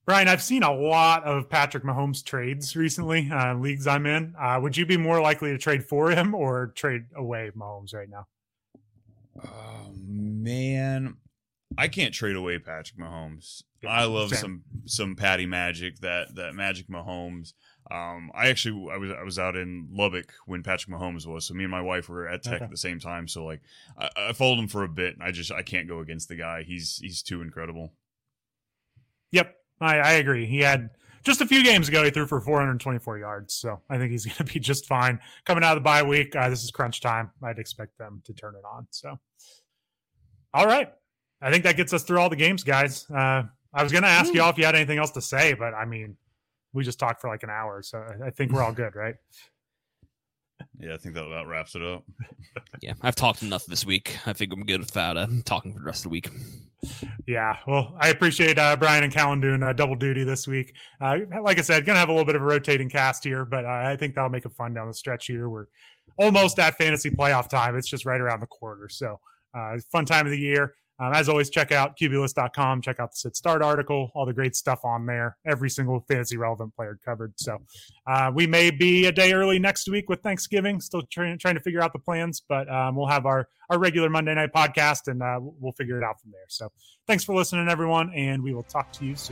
Brian, I've seen a lot of Patrick Mahomes trades recently, uh, leagues I'm in. Uh, would you be more likely to trade for him or trade away Mahomes right now? Oh, man. I can't trade away Patrick Mahomes. Yeah, I love same. some some Patty magic, that that Magic Mahomes. Um, I actually I was I was out in Lubbock when Patrick Mahomes was, so me and my wife were at Tech okay. at the same time. So like I, I followed him for a bit, and I just I can't go against the guy. He's he's too incredible. Yep, I, I agree. He had just a few games ago he threw for four hundred twenty-four yards, so I think he's going to be just fine coming out of the bye week. Uh, this is crunch time. I'd expect them to turn it on. So, all right. I think that gets us through all the games, guys. Uh, I was going to ask you all if you had anything else to say, but I mean, we just talked for like an hour, so I think we're all good, right? Yeah, I think that about wraps it up. Yeah, I've talked enough this week. I think I'm good without uh, talking for the rest of the week. Yeah, well, I appreciate uh, Brian and Callan doing uh, double duty this week. Uh, like I said, going to have a little bit of a rotating cast here, but uh, I think that'll make it fun down the stretch here. We're almost at fantasy playoff time. It's just right around the corner, so uh, fun time of the year. Um, as always, check out Q B list dot com. Check out the Sit Start article, all the great stuff on there. Every single fantasy relevant player covered. So uh, we may be a day early next week with Thanksgiving. Still trying, trying to figure out the plans, but um, we'll have our, our regular Monday night podcast, and uh, we'll figure it out from there. So thanks for listening, everyone, and we will talk to you soon.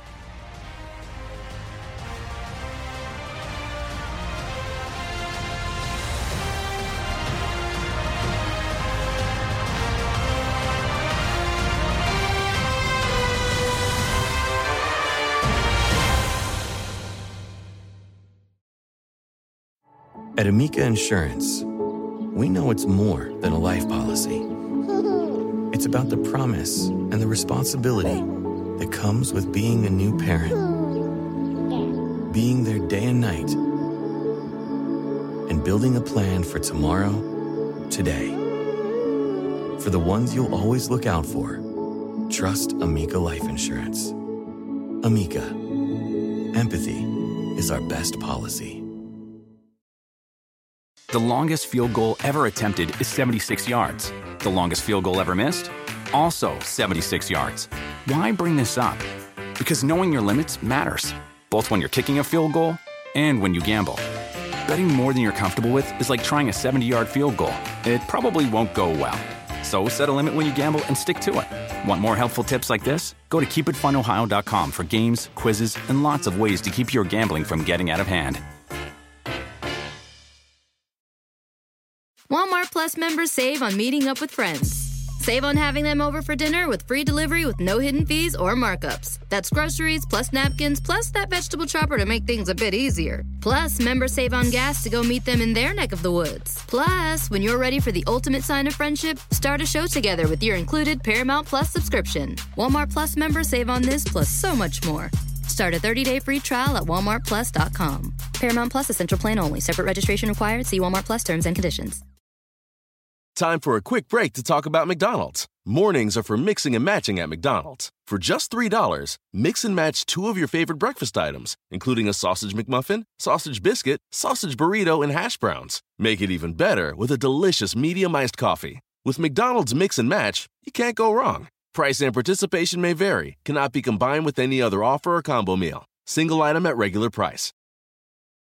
At Amica Insurance, we know it's more than a life policy. It's about the promise and the responsibility that comes with being a new parent. Being there day and night. And building a plan for tomorrow, today. For the ones you'll always look out for, trust Amica Life Insurance. Amica. Empathy is our best policy. The longest field goal ever attempted is seventy-six yards. The longest field goal ever missed? Also seventy-six yards. Why bring this up? Because knowing your limits matters, both when you're kicking a field goal and when you gamble. Betting more than you're comfortable with is like trying a seventy-yard field goal. It probably won't go well. So set a limit when you gamble and stick to it. Want more helpful tips like this? Go to keep it fun ohio dot com for games, quizzes, and lots of ways to keep your gambling from getting out of hand. Walmart Plus members save on meeting up with friends. Save on having them over for dinner with free delivery with no hidden fees or markups. That's groceries plus napkins plus that vegetable chopper to make things a bit easier. Plus, members save on gas to go meet them in their neck of the woods. Plus, when you're ready for the ultimate sign of friendship, start a show together with your included Paramount Plus subscription. Walmart Plus members save on this plus so much more. Start a thirty-day free trial at walmart plus dot com. Paramount Plus Essential Plan only. Separate registration required. See Walmart Plus terms and conditions. Time for a quick break to talk about McDonald's. Mornings are for mixing and matching at McDonald's. For just three dollars, mix and match two of your favorite breakfast items, including a sausage McMuffin, sausage biscuit, sausage burrito, and hash browns. Make it even better with a delicious medium iced coffee. With McDonald's Mix and Match, you can't go wrong. Price and participation may vary. Cannot be combined with any other offer or combo meal. Single item at regular price.